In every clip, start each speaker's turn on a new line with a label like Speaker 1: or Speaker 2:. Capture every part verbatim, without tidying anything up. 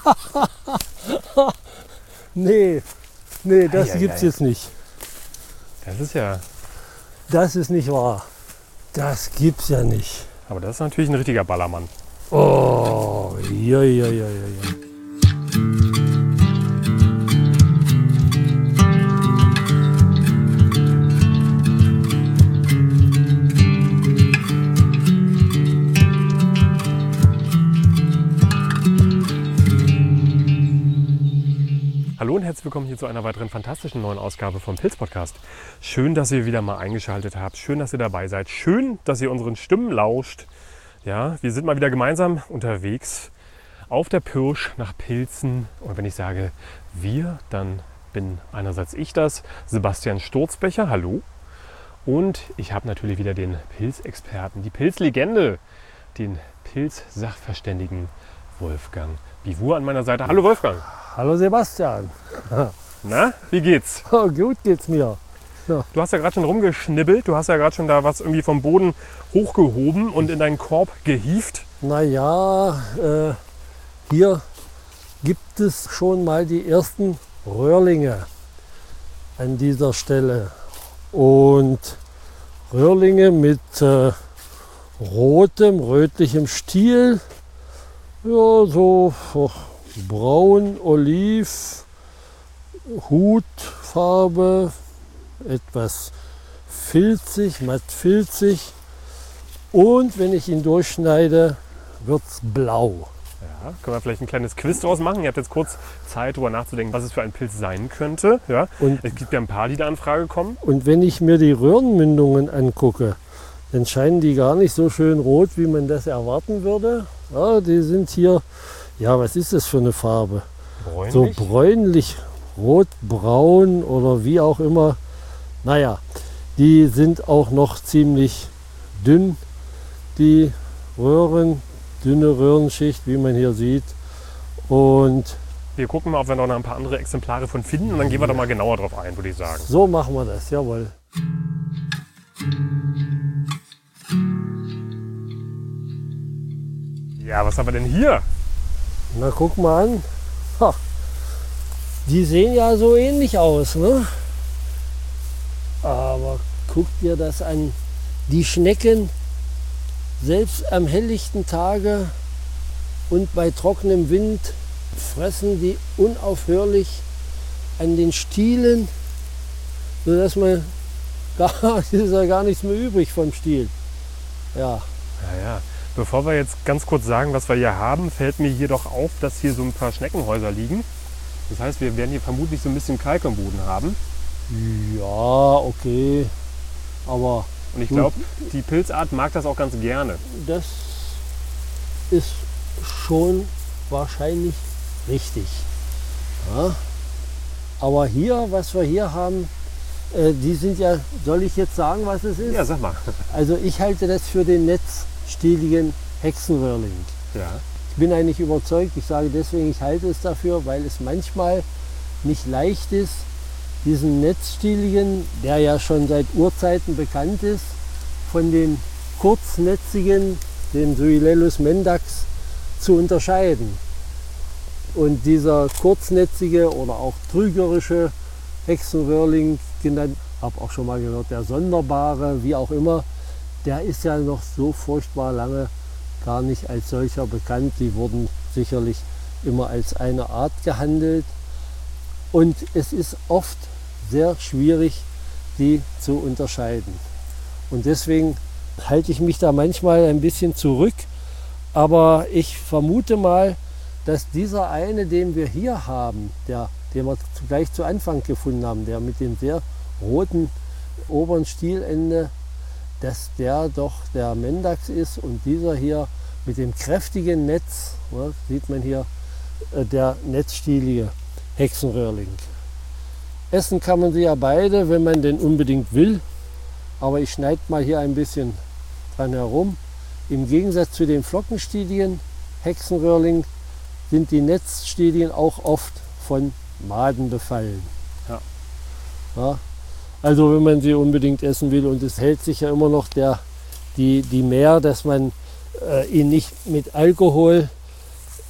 Speaker 1: nee, nee, das
Speaker 2: Eieiei.
Speaker 1: gibt's jetzt nicht.
Speaker 2: Das ist ja...
Speaker 1: Das ist nicht wahr. Das gibt's ja nicht.
Speaker 2: Aber das ist natürlich ein richtiger Ballermann.
Speaker 1: Oh, ja, ja, ja, ja, ja.
Speaker 2: Hallo und herzlich willkommen hier zu einer weiteren fantastischen neuen Ausgabe vom Pilz Podcast. Schön, dass ihr wieder mal eingeschaltet habt. Schön, dass ihr dabei seid. Schön, dass ihr unseren Stimmen lauscht. Ja, wir sind mal wieder gemeinsam unterwegs auf der Pirsch nach Pilzen. Und wenn ich sage wir, dann bin einerseits ich das, Sebastian Sturzbecher. Hallo. Und ich habe natürlich wieder den Pilzexperten, die Pilzlegende, den Pilzsachverständigen Wolfgang Bivur an meiner Seite. Hallo Wolfgang.
Speaker 1: Hallo Sebastian.
Speaker 2: Na, wie geht's?
Speaker 1: Oh, gut geht's mir.
Speaker 2: Du hast ja gerade schon rumgeschnibbelt. Du hast ja gerade schon da was irgendwie vom Boden hochgehoben und in deinen Korb gehievt.
Speaker 1: Naja, äh, hier gibt es schon mal die ersten Röhrlinge an dieser Stelle. Und Röhrlinge mit äh, rotem, rötlichem Stiel. Ja, so oh, braun, oliv, Hutfarbe, etwas filzig, matt filzig. Und wenn ich ihn durchschneide, wird es blau.
Speaker 2: Ja, können wir vielleicht ein kleines Quiz draus machen. Ihr habt jetzt kurz Zeit, darüber nachzudenken, was es für ein Pilz sein könnte. Ja,
Speaker 1: Und,
Speaker 2: es gibt ja ein paar, die da in Frage kommen.
Speaker 1: und wenn ich mir die Röhrenmündungen angucke, dann scheinen die gar nicht so schön rot, wie man das erwarten würde. Ja, die sind hier, ja, was ist das für eine Farbe?
Speaker 2: Bräunlich.
Speaker 1: So bräunlich, rot-braun oder wie auch immer. Naja, die sind auch noch ziemlich dünn, die Röhren, dünne Röhrenschicht, wie man hier sieht. Und
Speaker 2: Wir gucken mal, ob wir noch ein paar andere Exemplare von finden und dann gehen wir da mal genauer drauf ein, würde ich sagen.
Speaker 1: so machen wir das, jawohl.
Speaker 2: Ja, was haben wir denn hier?
Speaker 1: Na, guck mal an. Ha. Die sehen ja so ähnlich aus, ne? Aber guck dir das an. Die Schnecken, selbst am helllichten Tage und bei trockenem Wind, fressen die unaufhörlich an den Stielen, sodass man gar, ist ja gar nichts mehr übrig vom Stiel. Ja.
Speaker 2: Ja, ja. Bevor wir jetzt ganz kurz sagen, was wir hier haben, fällt mir hier doch auf, dass hier so ein paar Schneckenhäuser liegen. Das heißt, wir werden hier vermutlich so ein bisschen Kalk am Boden haben.
Speaker 1: Ja, okay. Aber
Speaker 2: Und ich glaube, die Pilzart mag das auch ganz gerne.
Speaker 1: das ist schon wahrscheinlich richtig. Ja. Aber hier, was wir hier haben, äh, die sind ja, soll ich jetzt sagen, was es ist?
Speaker 2: Ja, sag mal.
Speaker 1: Also ich halte das für den netzstieligen Hexenröhrling.
Speaker 2: Ja.
Speaker 1: Ich bin eigentlich überzeugt, ich sage deswegen, ich halte es dafür, weil es manchmal nicht leicht ist, diesen netzstieligen, der ja schon seit Urzeiten bekannt ist, von den kurznetzigen, den Suillellus mendax, zu unterscheiden. Und dieser kurznetzige oder auch trügerische Hexenröhrling genannt, habe auch schon mal gehört, der sonderbare, wie auch immer, der ist ja noch so furchtbar lange gar nicht als solcher bekannt. Die wurden sicherlich immer als eine Art gehandelt. Und es ist oft sehr schwierig, die zu unterscheiden. Und deswegen halte ich mich da manchmal ein bisschen zurück. Aber ich vermute mal, dass dieser eine, den wir hier haben, der, den wir gleich zu Anfang gefunden haben, der mit dem sehr roten oberen Stielende, dass der doch der Mendax ist und dieser hier mit dem kräftigen Netz, ja, sieht man hier, äh, der netzstielige Hexenröhrling. Essen kann man sie ja beide, wenn man denn unbedingt will, aber ich schneide mal hier ein bisschen dran herum. Im Gegensatz zu den flockenstieligen Hexenröhrling sind die Netzstielien auch oft von Maden befallen.
Speaker 2: Ja.
Speaker 1: Ja, also wenn man sie unbedingt essen will, und es hält sich ja immer noch der, die, die Mehr, dass man äh, ihn nicht mit Alkohol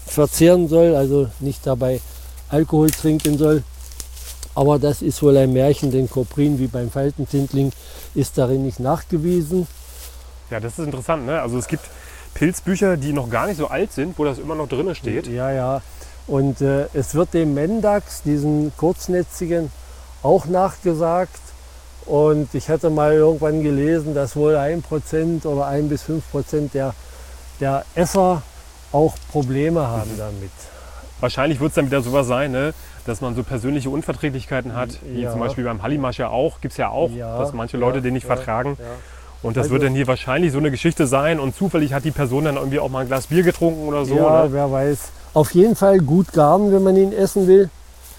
Speaker 1: verzehren soll, also nicht dabei Alkohol trinken soll. Aber das ist wohl ein Märchen, denn Coprin wie beim Faltentintling ist darin nicht nachgewiesen.
Speaker 2: Ja, das ist interessant, ne? Also es gibt Pilzbücher, die noch gar nicht so alt sind, wo das immer noch drin steht.
Speaker 1: Ja, ja. Und äh, es wird dem Mendax, diesen kurznetzigen, auch nachgesagt. Und ich hatte mal irgendwann gelesen, dass wohl ein Prozent oder ein bis fünf Prozent der, der Esser auch Probleme haben damit.
Speaker 2: Wahrscheinlich wird es dann wieder sowas sein, ne? Dass man so persönliche Unverträglichkeiten hat, wie
Speaker 1: Ja.
Speaker 2: zum Beispiel beim Hallimasch ja auch, gibt es ja auch,
Speaker 1: Ja,
Speaker 2: dass manche Leute
Speaker 1: ja,
Speaker 2: den nicht
Speaker 1: ja,
Speaker 2: vertragen.
Speaker 1: ja.
Speaker 2: Und das
Speaker 1: Also-
Speaker 2: wird dann hier wahrscheinlich so eine Geschichte sein und zufällig hat die Person dann irgendwie auch mal ein Glas Bier getrunken oder so.
Speaker 1: Ja,
Speaker 2: Ne?
Speaker 1: wer weiß. Auf jeden Fall gut garen, wenn man ihn essen will.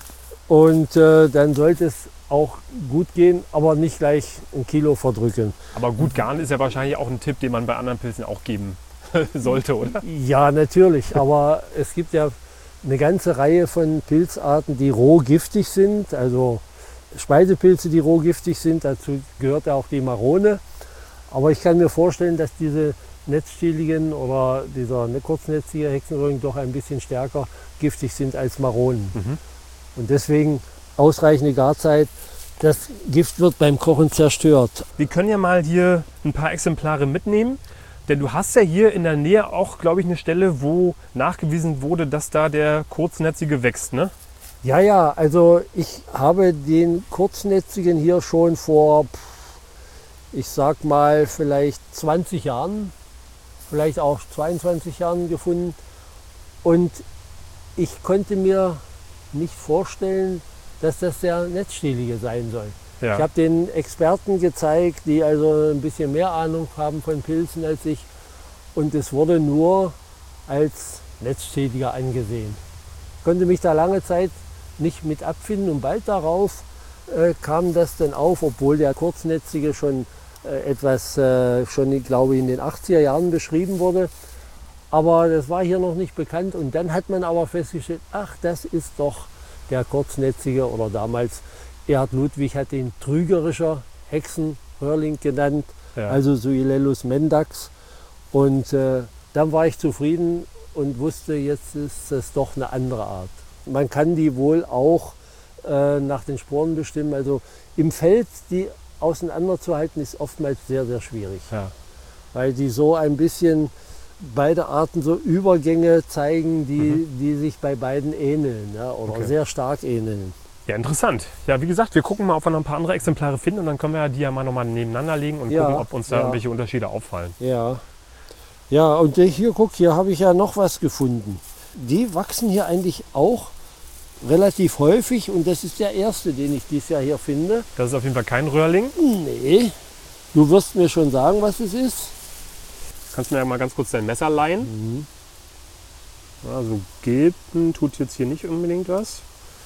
Speaker 1: Und äh, dann sollte es auch gut gehen, aber nicht gleich ein Kilo verdrücken.
Speaker 2: Aber gut garen ist ja wahrscheinlich auch ein Tipp, den man bei anderen Pilzen auch geben sollte, oder?
Speaker 1: Ja, natürlich. Aber es gibt ja eine ganze Reihe von Pilzarten, die roh giftig sind. Also Speisepilze, die roh giftig sind. Dazu gehört ja auch die Marone. Aber ich kann mir vorstellen, dass diese netzstieligen oder dieser kurznetzige Hexenröhren doch ein bisschen stärker giftig sind als Maronen.
Speaker 2: Mhm.
Speaker 1: Und deswegen ausreichende Garzeit. Das Gift wird beim Kochen zerstört.
Speaker 2: Wir können ja mal hier ein paar Exemplare mitnehmen, denn du hast ja hier in der Nähe auch, glaube ich, eine Stelle, wo nachgewiesen wurde, dass da der Kurznetzige wächst, ne?
Speaker 1: Ja, ja, also ich habe den kurznetzigen hier schon vor, ich sag mal, vielleicht zwanzig Jahren, vielleicht auch zweiundzwanzig Jahren gefunden. Und ich konnte mir nicht vorstellen, dass das der Netzstielige sein soll.
Speaker 2: Ja.
Speaker 1: Ich habe den Experten gezeigt, die also ein bisschen mehr Ahnung haben von Pilzen als ich. Und es wurde nur als Netzstieliger angesehen. Ich konnte mich da lange Zeit nicht mit abfinden und bald darauf äh, kam das dann auf, obwohl der Kurznetzige schon äh, etwas, äh, schon glaube ich in den achtziger Jahren beschrieben wurde. Aber das war hier noch nicht bekannt und dann hat man aber festgestellt, ach, das ist doch der Kurznetzige oder damals Erhard Ludwig hat ihn trügerischer Hexenröhrling genannt,
Speaker 2: Ja.
Speaker 1: also Suilellus mendax. Und äh, dann war ich zufrieden und wusste, jetzt ist es doch eine andere Art. Man kann die wohl auch äh, nach den Sporen bestimmen. Also im Feld die auseinanderzuhalten ist oftmals sehr, sehr schwierig,
Speaker 2: Ja.
Speaker 1: weil die so ein bisschen beide Arten so Übergänge zeigen, die,
Speaker 2: Mhm.
Speaker 1: die sich bei beiden ähneln, ja, oder
Speaker 2: Okay.
Speaker 1: sehr stark ähneln.
Speaker 2: Ja, interessant. Ja, wie gesagt, wir gucken mal, ob wir noch ein paar andere Exemplare finden und dann können wir ja die ja mal nochmal nebeneinander legen und
Speaker 1: Ja,
Speaker 2: gucken, ob uns da
Speaker 1: ja.
Speaker 2: irgendwelche Unterschiede auffallen.
Speaker 1: Ja, ja, und hier, guck, hier habe ich ja noch was gefunden. Die wachsen hier eigentlich auch relativ häufig und das ist der erste, den ich dieses Jahr hier finde.
Speaker 2: Das ist auf jeden Fall kein Röhrling.
Speaker 1: Nee, du wirst mir schon sagen, was es ist.
Speaker 2: Kannst du mir ja mal ganz kurz dein Messer leihen?
Speaker 1: Mhm.
Speaker 2: Also gelben tut jetzt hier nicht unbedingt was.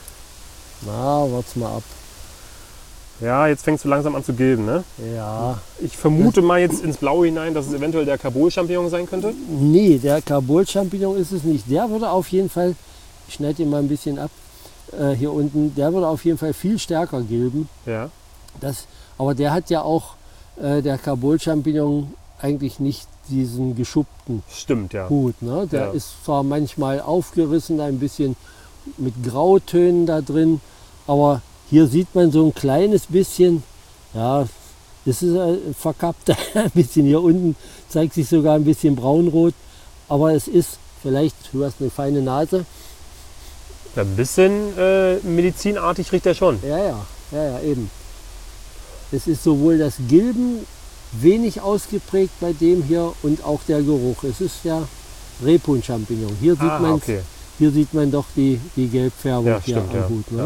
Speaker 1: Na, warte mal ab.
Speaker 2: Ja, jetzt fängst du langsam an zu gilben, ne?
Speaker 1: Ja,
Speaker 2: Ich vermute mal jetzt ins Blaue hinein, dass es eventuell der Kabul-Champignon sein könnte.
Speaker 1: nee, der Kabul-Champignon ist es nicht. Der würde auf jeden Fall, ich schneide ihn mal ein bisschen ab, äh, hier unten, der würde auf jeden Fall viel stärker gilben.
Speaker 2: Ja.
Speaker 1: Das, aber der hat ja auch, äh, der Kabul-Champignon, eigentlich nicht diesen geschuppten
Speaker 2: Stimmt, ja.
Speaker 1: Hut. Ne? Der
Speaker 2: Ja.
Speaker 1: ist zwar manchmal aufgerissen, ein bisschen mit Grautönen da drin, aber hier sieht man so ein kleines bisschen, ja, das ist äh, verkappt ein bisschen. Hier unten zeigt sich sogar ein bisschen braunrot, aber es ist vielleicht, du hast eine feine Nase.
Speaker 2: Ein bisschen äh, medizinartig riecht er schon.
Speaker 1: Ja, ja, ja, ja, eben. Es ist sowohl das Gilben wenig ausgeprägt bei dem hier und auch der Geruch. Es ist ja Rebhuhn-Champignon. Hier, sieht
Speaker 2: Ah,
Speaker 1: man,
Speaker 2: okay.
Speaker 1: hier sieht man doch die, die Gelbfärbung
Speaker 2: Ja,
Speaker 1: hier
Speaker 2: stimmt,
Speaker 1: am
Speaker 2: ja.
Speaker 1: Hut. Ne?
Speaker 2: Ja.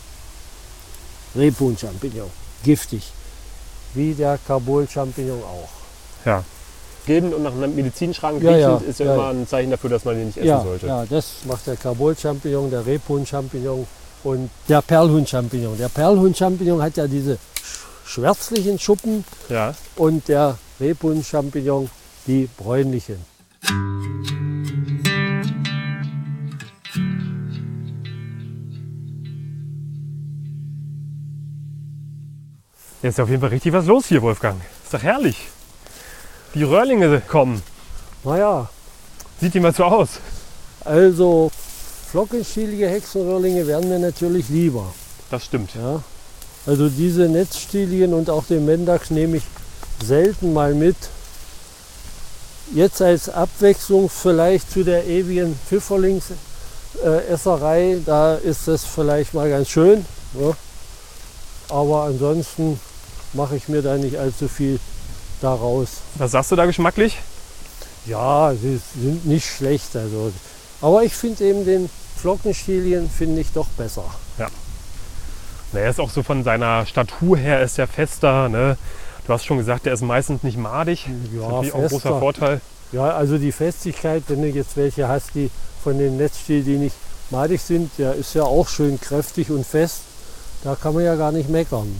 Speaker 1: Rebhuhn-Champignon, giftig. Wie der Kabul-Champignon auch.
Speaker 2: Ja. Gilben und nach einem Medizinschrank
Speaker 1: Ja,
Speaker 2: riechend
Speaker 1: ja,
Speaker 2: ist ja,
Speaker 1: ja,
Speaker 2: immer
Speaker 1: ja.
Speaker 2: ein Zeichen dafür, dass man den nicht essen
Speaker 1: Ja,
Speaker 2: sollte.
Speaker 1: ja, das macht der Kabul-Champignon, der Rebhuhn-Champignon und der Perlhuhn-Champignon. Der Perlhuhn-Champignon hat ja diese sch- schwärzlichen Schuppen
Speaker 2: Ja.
Speaker 1: und der Rebhuhn-Champignon die bräunlichen.
Speaker 2: Jetzt ist auf jeden Fall richtig was los hier, Wolfgang. Ist doch herrlich. Die Röhrlinge kommen.
Speaker 1: Naja,
Speaker 2: Sieht die mal so aus.
Speaker 1: Also flockenstielige Hexenröhrlinge wären mir natürlich lieber.
Speaker 2: Das stimmt.
Speaker 1: Ja. Also diese netzstieligen und auch den Mendax nehme ich selten mal mit. Jetzt als Abwechslung vielleicht zu der ewigen Pfifferlingsesserei, da ist das vielleicht mal ganz schön. Ja. Aber ansonsten mache ich mir da nicht allzu viel daraus.
Speaker 2: Was sagst du da geschmacklich?
Speaker 1: Ja, sie sind nicht schlecht. Also. Aber ich finde eben den Flockenstielchen finde ich doch besser.
Speaker 2: Ja. Na, er ist auch so von seiner Statur her ist er fester. Ne? Du hast schon gesagt, der ist meistens nicht madig.
Speaker 1: Ja,
Speaker 2: das ist natürlich auch ein großer Vorteil.
Speaker 1: Ja, also die Festigkeit, wenn du jetzt welche hast, die von den Netzstielen, die nicht madig sind, der ist ja auch schön kräftig und fest. Da kann man ja gar nicht meckern.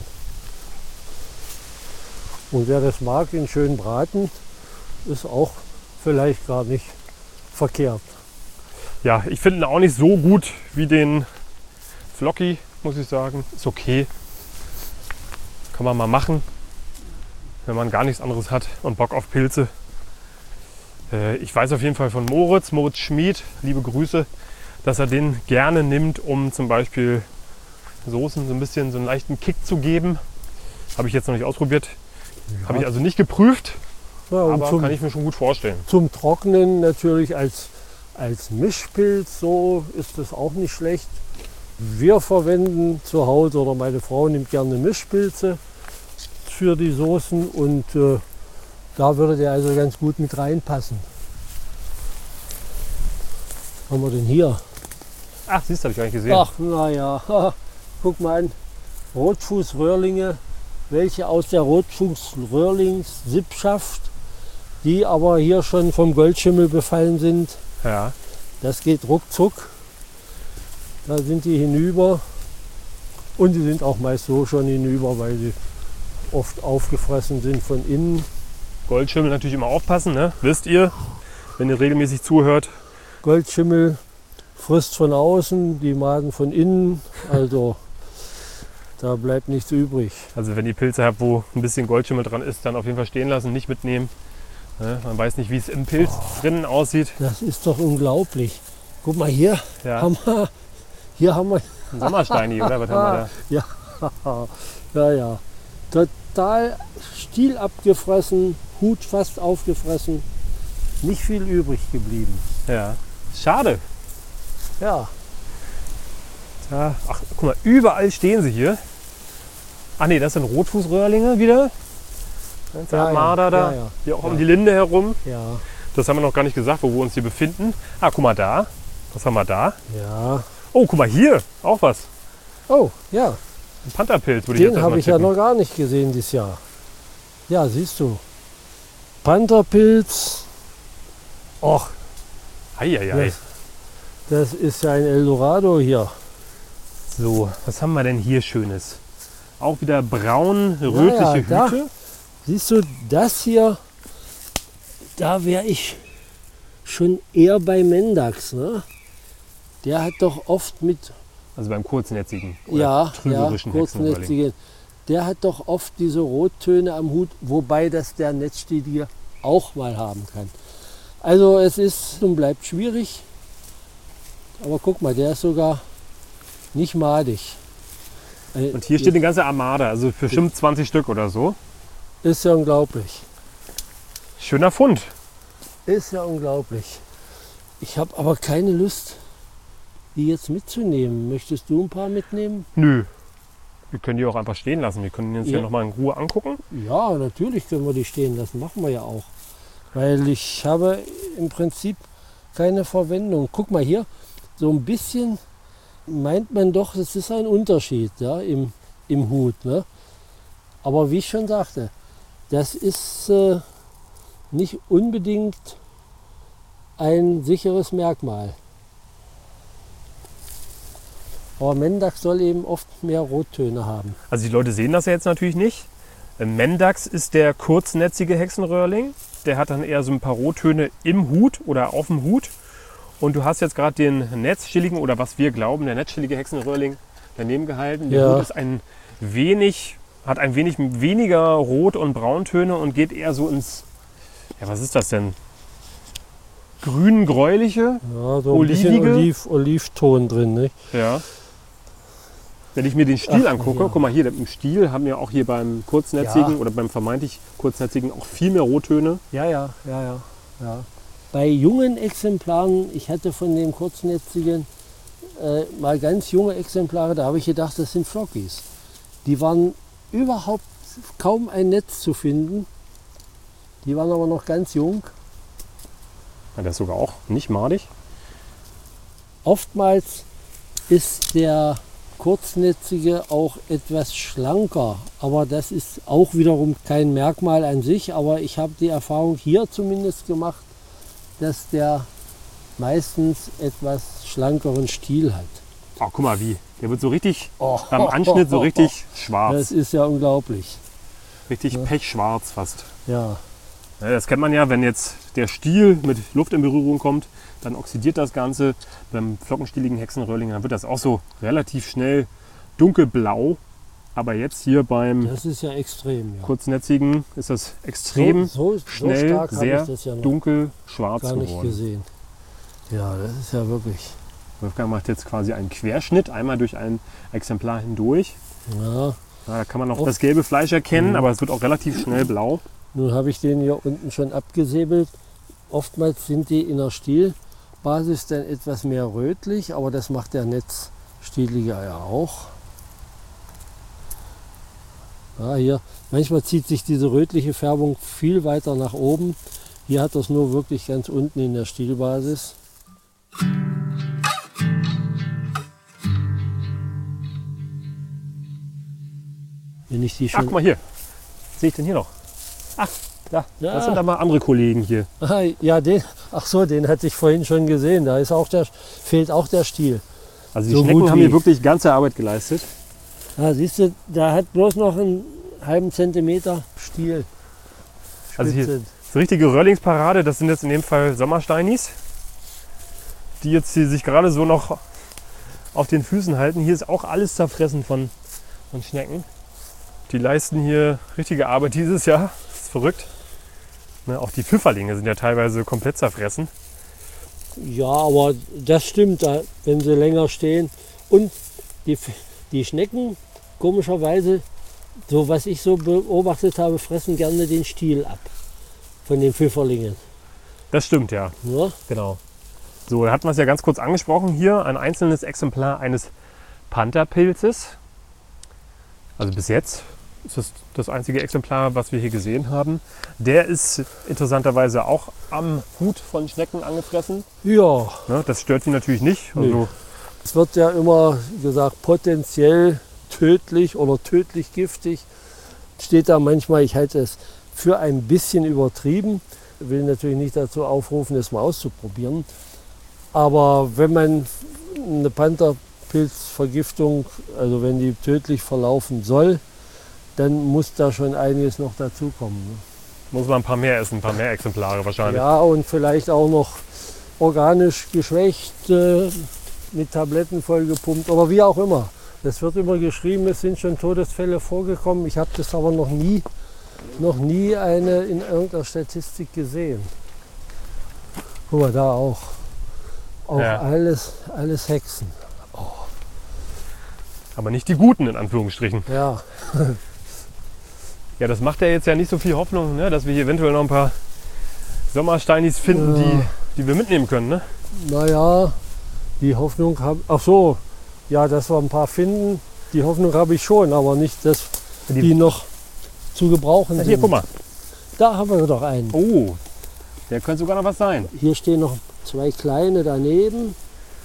Speaker 1: Und wer das mag, den schön braten, ist auch vielleicht gar nicht verkehrt.
Speaker 2: Ja, ich finde ihn auch nicht so gut wie den Flocky, muss ich sagen. Ist okay. Kann man mal machen, wenn man gar nichts anderes hat und Bock auf Pilze. Äh, ich weiß auf jeden Fall von Moritz, Moritz Schmid, liebe Grüße, dass er den gerne nimmt, um zum Beispiel Soßen so ein bisschen so einen leichten Kick zu geben. Habe ich jetzt noch nicht ausprobiert. Ja. Habe ich also nicht geprüft,
Speaker 1: ja,
Speaker 2: aber
Speaker 1: zum,
Speaker 2: kann ich mir schon gut vorstellen.
Speaker 1: Zum Trocknen natürlich als, als Mischpilz, so ist das auch nicht schlecht. Wir verwenden zu Hause, oder meine Frau nimmt gerne Mischpilze für die Soßen und äh, da würde der also ganz gut mit reinpassen. Was haben wir denn hier?
Speaker 2: Ach, siehst du, habe ich gar nicht gesehen.
Speaker 1: Ach, naja, guck mal an, Rotfußröhrlinge, welche aus der Rotfußröhrlings-Sippschaft, die aber hier schon vom Goldschimmel befallen sind.
Speaker 2: Ja.
Speaker 1: Das geht ruckzuck. Da sind die hinüber und die sind auch meist so schon hinüber, weil sie oft aufgefressen sind von innen.
Speaker 2: Goldschimmel natürlich immer aufpassen, ne? Wisst ihr, wenn ihr regelmäßig zuhört.
Speaker 1: Goldschimmel frisst von außen, die Maden von innen, also da bleibt nichts übrig.
Speaker 2: Also wenn ihr Pilze habt, wo ein bisschen Goldschimmel dran ist, dann auf jeden Fall stehen lassen, nicht mitnehmen. Ne? Man weiß nicht, wie es im Pilz oh, drinnen aussieht.
Speaker 1: Das ist doch unglaublich. Guck mal hier,
Speaker 2: ja.
Speaker 1: haben wir, hier haben wir
Speaker 2: ein Sommersteini, oder? Was haben wir da?
Speaker 1: Ja, ja, ja. Total Stiel abgefressen, Hut fast aufgefressen, nicht viel übrig geblieben.
Speaker 2: Ja, schade.
Speaker 1: Ja.
Speaker 2: Ja. Ach, guck mal, überall stehen sie hier. Ach nee, das sind Rotfußröhrlinge wieder. Das
Speaker 1: ja,
Speaker 2: Armada
Speaker 1: ja,
Speaker 2: da,
Speaker 1: ja, ja.
Speaker 2: hier auch
Speaker 1: ja.
Speaker 2: um die Linde herum.
Speaker 1: Ja.
Speaker 2: Das haben wir noch gar nicht gesagt, wo wir uns hier befinden. Ah, guck mal da. Was haben wir da?
Speaker 1: Ja.
Speaker 2: Oh, guck mal hier, auch was.
Speaker 1: Oh, ja.
Speaker 2: Ein Pantherpilz würde ich jetzt
Speaker 1: Den habe ich ja noch gar nicht gesehen dieses Jahr. Ja, siehst du. Pantherpilz. Och.
Speaker 2: Eieiei.
Speaker 1: Das, das ist ja ein Eldorado hier.
Speaker 2: So, was haben wir denn hier Schönes? Auch wieder braun-rötliche
Speaker 1: ja, ja,
Speaker 2: Hüte.
Speaker 1: Da, siehst du, das hier, da wäre ich schon eher bei Mendax. Ne? Der hat doch oft mit...
Speaker 2: Also beim kurznetzigen oder
Speaker 1: ja,
Speaker 2: trügerischen
Speaker 1: ja, kurznetzigen. Der hat doch oft diese Rottöne am Hut, wobei das der Netzstielige auch mal haben kann. Also es ist und bleibt schwierig. Aber guck mal, der ist sogar nicht madig.
Speaker 2: Und hier steht eine ganze Armada, also bestimmt zwanzig Stück oder so.
Speaker 1: Ist ja unglaublich.
Speaker 2: Schöner Fund.
Speaker 1: Ist ja unglaublich. Ich habe aber keine Lust, die jetzt mitzunehmen. Möchtest du ein paar mitnehmen?
Speaker 2: Nö. Wir können die auch einfach stehen lassen. Wir können uns
Speaker 1: ja.
Speaker 2: hier nochmal in Ruhe angucken.
Speaker 1: Ja, natürlich können wir die stehen lassen. Machen wir ja auch. Weil ich habe im Prinzip keine Verwendung. Guck mal hier, so ein bisschen meint man doch, es ist ein Unterschied ja, im, im Hut. Ne? Aber wie ich schon sagte, das ist äh, nicht unbedingt ein sicheres Merkmal. Aber Mendax soll eben oft mehr Rottöne haben.
Speaker 2: Also die Leute sehen das ja jetzt natürlich nicht. Mendax ist der kurznetzige Hexenröhrling. Der hat dann eher so ein paar Rottöne im Hut oder auf dem Hut. Und du hast jetzt gerade den netzschilligen oder was wir glauben, der netzschillige Hexenröhrling daneben gehalten. Der
Speaker 1: ja.
Speaker 2: Hut ist ein wenig, hat ein wenig weniger Rot- und Brauntöne und geht eher so ins, ja was ist das denn? grün-gräuliche,
Speaker 1: Ja, so ein bisschen
Speaker 2: olivige.
Speaker 1: Oliv, Olivton drin. Nicht?
Speaker 2: Ja. Wenn ich mir den Stiel
Speaker 1: Ach,
Speaker 2: angucke,
Speaker 1: ja.
Speaker 2: guck mal hier, im Stiel haben wir auch hier beim kurznetzigen
Speaker 1: Ja.
Speaker 2: oder beim vermeintlich kurznetzigen auch viel mehr Rottöne.
Speaker 1: Ja, ja, ja, ja, ja. Bei jungen Exemplaren, ich hatte von dem kurznetzigen äh, mal ganz junge Exemplare, da habe ich gedacht, das sind Flockies. Die waren überhaupt kaum ein Netz zu finden. Die waren aber noch ganz jung.
Speaker 2: Ja, der ist sogar auch nicht madig.
Speaker 1: Oftmals ist der Kurznetzige auch etwas schlanker, aber das ist auch wiederum kein Merkmal an sich, aber ich habe die Erfahrung hier zumindest gemacht, dass der meistens etwas schlankeren Stiel hat.
Speaker 2: Oh, guck mal wie. Der wird so richtig
Speaker 1: Oh,
Speaker 2: am Anschnitt so richtig schwarz.
Speaker 1: Das ist ja unglaublich.
Speaker 2: Richtig pechschwarz fast.
Speaker 1: Ja,
Speaker 2: Ja, das kennt man ja, wenn jetzt der Stiel mit Luft in Berührung kommt, dann oxidiert das Ganze. Beim flockenstieligen Hexenröhrling dann wird das auch so relativ schnell dunkelblau. Aber jetzt hier beim
Speaker 1: das ist ja extrem. Ja.
Speaker 2: kurznetzigen ist das extrem
Speaker 1: so, so,
Speaker 2: schnell,
Speaker 1: so stark habe
Speaker 2: sehr
Speaker 1: ich das ja noch
Speaker 2: dunkel schwarz
Speaker 1: gar nicht
Speaker 2: geworden.
Speaker 1: gesehen. Ja, das ist ja wirklich.
Speaker 2: Wolfgang macht jetzt quasi einen Querschnitt, einmal durch ein Exemplar hindurch.
Speaker 1: Ja,
Speaker 2: Ja, da kann man auch
Speaker 1: Oh.
Speaker 2: das gelbe Fleisch erkennen,
Speaker 1: Mhm.
Speaker 2: aber es wird auch relativ schnell blau.
Speaker 1: nun habe ich den hier unten schon abgesäbelt. Oftmals sind die in der Stielbasis dann etwas mehr rötlich, aber das macht der Netzstielige ja auch. Ja, hier, manchmal zieht sich diese rötliche Färbung viel weiter nach oben. Hier hat das nur wirklich ganz unten in der Stielbasis. Wenn ich die
Speaker 2: Ach,
Speaker 1: schon
Speaker 2: guck mal hier. Was sehe ich denn hier noch? Ach, da.
Speaker 1: Ja.
Speaker 2: Das sind da mal andere Kollegen hier.
Speaker 1: Ah, ja, den, ach so, den hatte ich vorhin schon gesehen. Da ist auch der, fehlt auch der Stiel.
Speaker 2: Also die
Speaker 1: So
Speaker 2: Schnecken
Speaker 1: gut
Speaker 2: haben
Speaker 1: wie-
Speaker 2: hier wirklich ganze Arbeit geleistet.
Speaker 1: Ah, siehst du, da hat bloß noch einen halben Zentimeter Stiel.
Speaker 2: Also hier
Speaker 1: Spitze.
Speaker 2: ist richtige Röhrlingsparade. Das sind jetzt in dem Fall Sommersteinis, die jetzt hier sich gerade so noch auf den Füßen halten. Hier ist auch alles zerfressen von, von Schnecken. Die leisten hier richtige Arbeit dieses Jahr. Das ist verrückt. Ne, auch die Pfifferlinge sind ja teilweise komplett zerfressen.
Speaker 1: Ja, aber das stimmt, da, wenn sie länger stehen. Und die, F- die Schnecken, komischerweise, so was ich so beobachtet habe, fressen gerne den Stiel ab von den Pfifferlingen.
Speaker 2: Das stimmt, ja.
Speaker 1: Ja?
Speaker 2: Genau. So, da hatten wir es ja ganz kurz angesprochen. Hier ein einzelnes Exemplar eines Pantherpilzes. Also bis jetzt ist das das einzige Exemplar, was wir hier gesehen haben. Der ist interessanterweise auch am Hut von Schnecken angefressen.
Speaker 1: Ja,
Speaker 2: Ne, das stört sie natürlich nicht. Also,
Speaker 1: es wird ja immer gesagt, potenziell tödlich oder tödlich giftig. Steht da manchmal, ich halte es für ein bisschen übertrieben. Will natürlich nicht dazu aufrufen, es mal auszuprobieren. Aber wenn man eine Pantherpilzvergiftung, also wenn die tödlich verlaufen soll, dann muss da schon einiges noch dazukommen. Ne?
Speaker 2: muss man ein paar mehr essen, ein paar mehr Exemplare wahrscheinlich.
Speaker 1: Ja, und vielleicht auch noch organisch geschwächt, äh, mit Tabletten vollgepumpt oder wie auch immer. Es wird immer geschrieben, es sind schon Todesfälle vorgekommen. Ich habe das aber noch nie, noch nie eine in irgendeiner Statistik gesehen. Guck mal, da auch. Auch
Speaker 2: Ja.
Speaker 1: alles, alles Hexen.
Speaker 2: Aber nicht die guten in Anführungsstrichen.
Speaker 1: Ja,
Speaker 2: Ja, das macht ja jetzt ja nicht so viel Hoffnung, ne, dass wir hier eventuell noch ein paar Sommersteinis finden,
Speaker 1: Ja.
Speaker 2: die, die wir mitnehmen können. Ne?
Speaker 1: naja, die Hoffnung habe Ach so, ja, dass wir ein paar finden, die Hoffnung habe ich schon, aber nicht, dass
Speaker 2: Die-
Speaker 1: die, noch zu gebrauchen
Speaker 2: Ja,
Speaker 1: sind.
Speaker 2: hier, guck mal.
Speaker 1: Da haben wir doch einen.
Speaker 2: Oh, der könnte sogar noch was sein.
Speaker 1: Hier stehen noch zwei kleine daneben.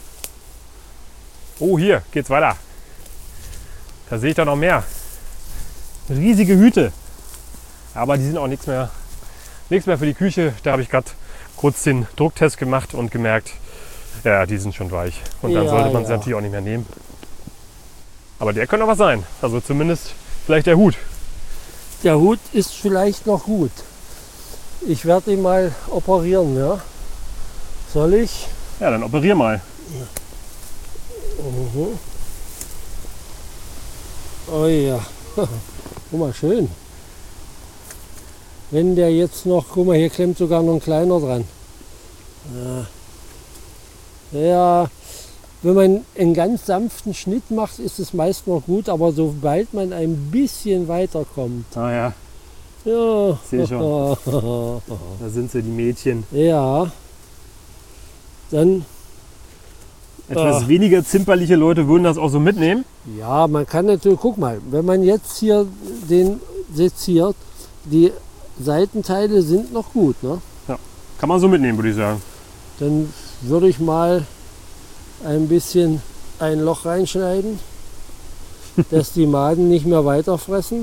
Speaker 2: Oh, hier geht's weiter. Da sehe ich da noch mehr. Riesige Hüte. Aber die sind auch nichts mehr, nichts mehr für die Küche. Da habe ich gerade kurz den Drucktest gemacht und gemerkt, ja, die sind schon weich. Und dann
Speaker 1: Ja,
Speaker 2: sollte man sie
Speaker 1: ja.
Speaker 2: natürlich auch nicht mehr nehmen. Aber der könnte noch was sein. Also zumindest vielleicht der Hut.
Speaker 1: Der Hut ist vielleicht noch gut. Ich werde ihn mal operieren, ja. Soll ich?
Speaker 2: Ja, dann operier mal.
Speaker 1: Mhm. Oh ja. Guck mal, schön. Wenn der jetzt noch, guck mal, hier klemmt sogar noch ein kleiner dran. Ja. ja, wenn man einen ganz sanften Schnitt macht, ist es meist noch gut, aber sobald man ein bisschen weiterkommt.
Speaker 2: Ah ja,
Speaker 1: Ja.
Speaker 2: sehe schon. Da sind sie, die Mädchen.
Speaker 1: Ja. Dann.
Speaker 2: Etwas
Speaker 1: Ah.
Speaker 2: weniger zimperliche Leute würden das auch so mitnehmen.
Speaker 1: Ja, man kann natürlich, guck mal, wenn man jetzt hier den seziert, die Seitenteile sind noch gut, ne?
Speaker 2: Kann man so mitnehmen, würde ich sagen.
Speaker 1: Dann würde ich mal ein bisschen ein Loch reinschneiden, dass die Maden nicht mehr weiterfressen.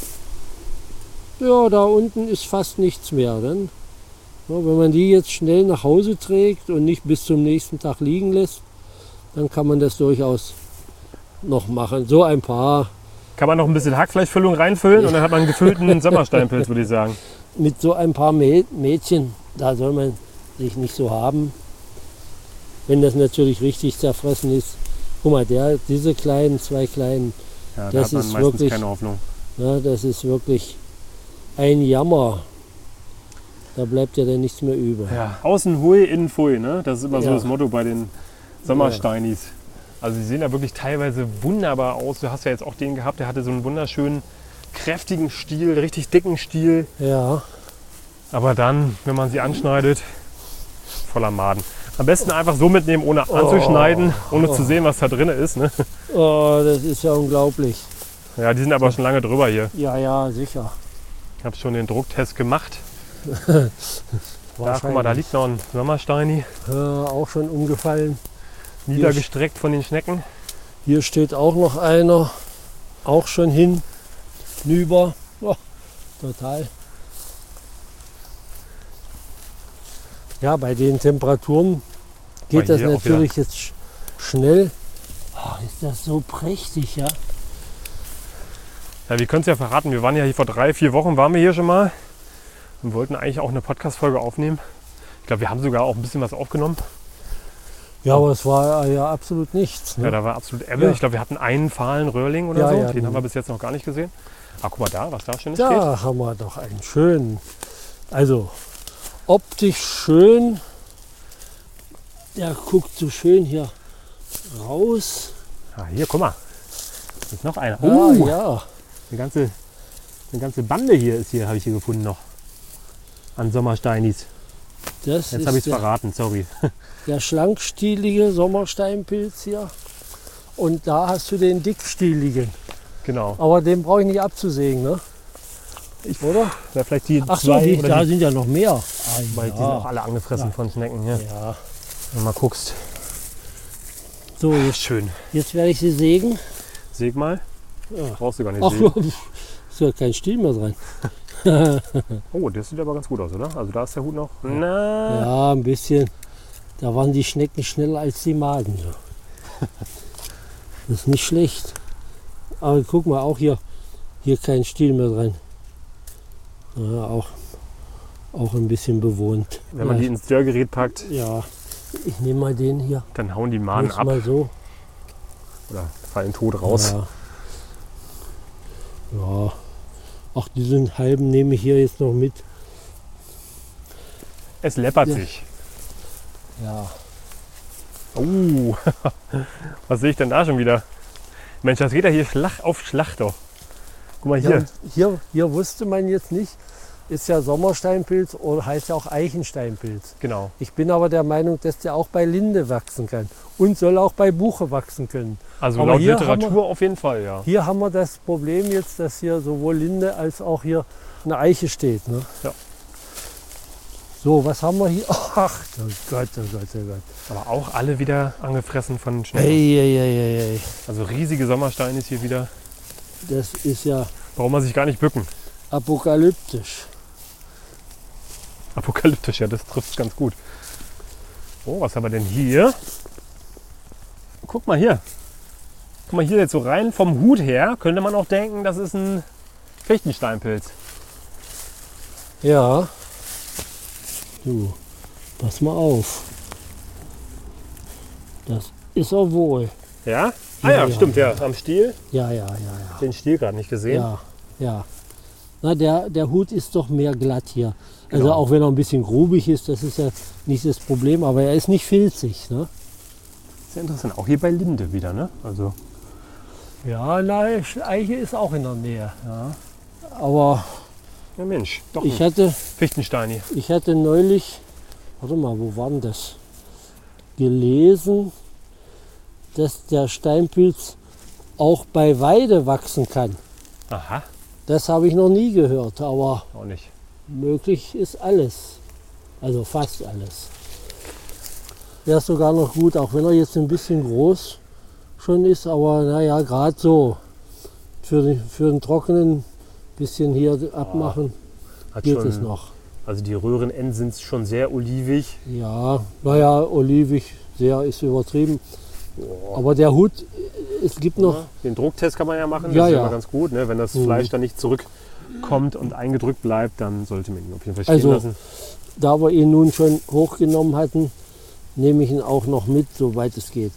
Speaker 1: Ja, da unten ist fast nichts mehr. Dann, ja, wenn man die jetzt schnell nach Hause trägt und nicht bis zum nächsten Tag liegen lässt, dann kann man das durchaus noch machen. So ein paar.
Speaker 2: Kann man noch ein bisschen Hackfleischfüllung reinfüllen und dann hat man einen gefüllten Sommersteinpilz, würde ich sagen.
Speaker 1: Mit so ein paar Mä- Mädchen, da soll man sich nicht so haben. Wenn das natürlich richtig zerfressen ist. Guck mal, der, diese kleinen, zwei kleinen,
Speaker 2: Ja, da
Speaker 1: Das
Speaker 2: hat man
Speaker 1: ist
Speaker 2: meistens
Speaker 1: wirklich-
Speaker 2: keine Hoffnung.
Speaker 1: ja, das ist wirklich ein Jammer. Da bleibt ja dann nichts mehr über.
Speaker 2: Ja, außen hui, innen pfui, ne? Das ist immer so
Speaker 1: Ja.
Speaker 2: das Motto bei den Sommersteinis. Also die sehen ja wirklich teilweise wunderbar aus. Du hast ja jetzt auch den gehabt, der hatte so einen wunderschönen, kräftigen Stiel, richtig dicken Stiel.
Speaker 1: Ja,
Speaker 2: Aber dann, wenn man sie anschneidet, voller Maden. Am besten einfach so mitnehmen, ohne anzuschneiden, ohne zu sehen, was da drin ist. Ne?
Speaker 1: oh, das ist ja unglaublich.
Speaker 2: Ja, die sind aber schon lange drüber hier.
Speaker 1: Ja, ja, sicher.
Speaker 2: Ich habe schon den Drucktest gemacht. Da, guck mal, da liegt noch ein Sommersteini,
Speaker 1: äh, auch schon umgefallen.
Speaker 2: niedergestreckt von den Schnecken.
Speaker 1: Hier steht auch noch einer, auch schon hinüber. Oh, total. Ja, bei den Temperaturen geht
Speaker 2: Oh,
Speaker 1: das
Speaker 2: hier auch
Speaker 1: natürlich jetzt sch- schnell. Oh, ist das so prächtig, ja?
Speaker 2: Ja, wir können es ja verraten, wir waren ja hier vor drei, vier Wochen, waren wir hier schon mal und wollten eigentlich auch eine Podcast-Folge aufnehmen. Ich glaube, wir haben sogar auch ein bisschen was aufgenommen.
Speaker 1: Ja, aber es war ja absolut nichts. Ne?
Speaker 2: Ja, da war absolut Ebbe.
Speaker 1: Ja.
Speaker 2: Ich glaube, wir hatten einen fahlen Röhrling oder
Speaker 1: Ja,
Speaker 2: so.
Speaker 1: ja,
Speaker 2: Den
Speaker 1: den-
Speaker 2: haben wir bis jetzt noch gar nicht gesehen. Ah, guck mal da, was da schönes geht.
Speaker 1: Da haben wir doch einen schönen, also optisch schön. Der guckt so schön hier raus.
Speaker 2: Ah, hier, guck mal. Hier ist noch einer.
Speaker 1: Ja,
Speaker 2: Uh,
Speaker 1: ja.
Speaker 2: Eine, ganze, eine ganze Bande hier ist hier, habe ich hier gefunden noch. An Sommersteinis.
Speaker 1: Das
Speaker 2: Jetzt habe ich
Speaker 1: ist
Speaker 2: es
Speaker 1: der,
Speaker 2: verraten, sorry.
Speaker 1: der schlankstielige Sommersteinpilz hier. Und da hast du den dickstieligen.
Speaker 2: Genau.
Speaker 1: Aber den brauche ich nicht abzusägen, ne?
Speaker 2: Ich,
Speaker 1: Oder?
Speaker 2: ja, vielleicht die
Speaker 1: Ach so,
Speaker 2: zwei
Speaker 1: die,
Speaker 2: oder
Speaker 1: da
Speaker 2: die,
Speaker 1: sind ja noch mehr. Ah,
Speaker 2: weil die sind auch alle angefressen
Speaker 1: Ja.
Speaker 2: von Schnecken hier.
Speaker 1: ja.
Speaker 2: Wenn du mal guckst.
Speaker 1: So, jetzt,
Speaker 2: Schön.
Speaker 1: jetzt werde ich sie sägen.
Speaker 2: Säg mal.
Speaker 1: Ja.
Speaker 2: Brauchst du gar nicht
Speaker 1: Ach,
Speaker 2: sägen.
Speaker 1: ist ja kein Stiel mehr dran.
Speaker 2: Oh, das sieht aber ganz gut aus, oder? Also da ist der Hut noch. Na.
Speaker 1: Ja, ein bisschen. Da waren die Schnecken schneller als die Maden. So. Das ist nicht schlecht. Aber guck mal, auch hier, hier kein Stiel mehr dran. Ja, auch, auch ein bisschen bewohnt.
Speaker 2: Wenn man
Speaker 1: ja,
Speaker 2: die ins Dörrgerät packt,
Speaker 1: ja, ich nehme mal den hier.
Speaker 2: dann hauen die Maden
Speaker 1: Jetzt
Speaker 2: ab
Speaker 1: mal so.
Speaker 2: oder fallen tot raus.
Speaker 1: Ja. ja. Ach, diesen halben nehme ich hier jetzt noch mit.
Speaker 2: Es läppert
Speaker 1: Ja.
Speaker 2: sich.
Speaker 1: Ja.
Speaker 2: Uh, was sehe ich denn da schon wieder? Mensch, das geht ja hier Schlag auf Schlag doch. Guck mal
Speaker 1: Ja,
Speaker 2: hier.
Speaker 1: und hier, hier wusste man jetzt nicht, ist ja Sommersteinpilz oder heißt ja auch Eichensteinpilz.
Speaker 2: Genau.
Speaker 1: Ich bin aber der Meinung, dass der auch bei Linde wachsen kann und soll auch bei Buche wachsen können.
Speaker 2: Also
Speaker 1: Aber
Speaker 2: laut
Speaker 1: hier
Speaker 2: Literatur
Speaker 1: haben
Speaker 2: auf jeden Fall, ja.
Speaker 1: Hier haben wir das Problem jetzt, dass hier sowohl Linde als auch hier eine Eiche steht. Ne?
Speaker 2: Ja.
Speaker 1: So, was haben wir hier? Ach, oh Gott, oh Gott, oh Gott.
Speaker 2: Aber auch alle wieder angefressen von Schnecken.
Speaker 1: Hey, hey, hey, hey, hey.
Speaker 2: Also riesige Sommersteine ist hier wieder.
Speaker 1: Das ist ja
Speaker 2: Braucht man sich gar nicht bücken.
Speaker 1: apokalyptisch.
Speaker 2: Apokalyptisch, ja, das trifft ganz gut. Oh, was haben wir denn hier? Guck mal hier. Guck mal hier jetzt so rein vom Hut her, könnte man auch denken, das ist ein Fichtensteinpilz.
Speaker 1: Ja. Du, pass mal auf. Das ist er wohl.
Speaker 2: Ja? Ah
Speaker 1: Ja,
Speaker 2: ja,
Speaker 1: ja,
Speaker 2: stimmt, ja.
Speaker 1: ja.
Speaker 2: Am Stiel.
Speaker 1: Ja, ja, ja, ja.
Speaker 2: Den Stiel gerade nicht gesehen.
Speaker 1: Ja, ja. Na, der, der Hut ist doch mehr glatt hier. Also
Speaker 2: Genau.
Speaker 1: auch wenn er ein bisschen grubig ist, das ist ja nicht das Problem, aber er ist nicht filzig. Ne?
Speaker 2: Sehr interessant. Auch hier bei Linde wieder, ne? Also
Speaker 1: Ja, na, Eiche ist auch in der Nähe. Ja. Aber
Speaker 2: ja Mensch, doch
Speaker 1: ich
Speaker 2: ein
Speaker 1: hatte,
Speaker 2: Fichtensteini.
Speaker 1: ich hatte neulich, warte mal, wo war denn das? Gelesen, dass der Steinpilz auch bei Weide wachsen kann.
Speaker 2: Aha,
Speaker 1: Das habe ich noch nie gehört, aber
Speaker 2: auch nicht.
Speaker 1: möglich ist alles. Also fast alles. Der ist sogar noch gut, auch wenn er jetzt ein bisschen groß schon ist, aber naja, gerade so für den, für den trockenen bisschen hier abmachen
Speaker 2: Hat
Speaker 1: geht
Speaker 2: schon,
Speaker 1: es noch.
Speaker 2: Also die Röhrenenden sind schon sehr olivig.
Speaker 1: Ja, naja, olivig, sehr ist übertrieben. Aber der Hut, es gibt noch,
Speaker 2: Den Drucktest kann man ja machen, das
Speaker 1: Ja,
Speaker 2: ist ja
Speaker 1: ja.
Speaker 2: immer ganz gut. Ne? Wenn das
Speaker 1: Mhm.
Speaker 2: Fleisch dann nicht zurückkommt und eingedrückt bleibt, dann sollte man ihn auf jeden Fall stehen
Speaker 1: Also-
Speaker 2: lassen.
Speaker 1: da wir ihn nun schon hochgenommen hatten, nehme ich ihn auch noch mit, soweit es geht.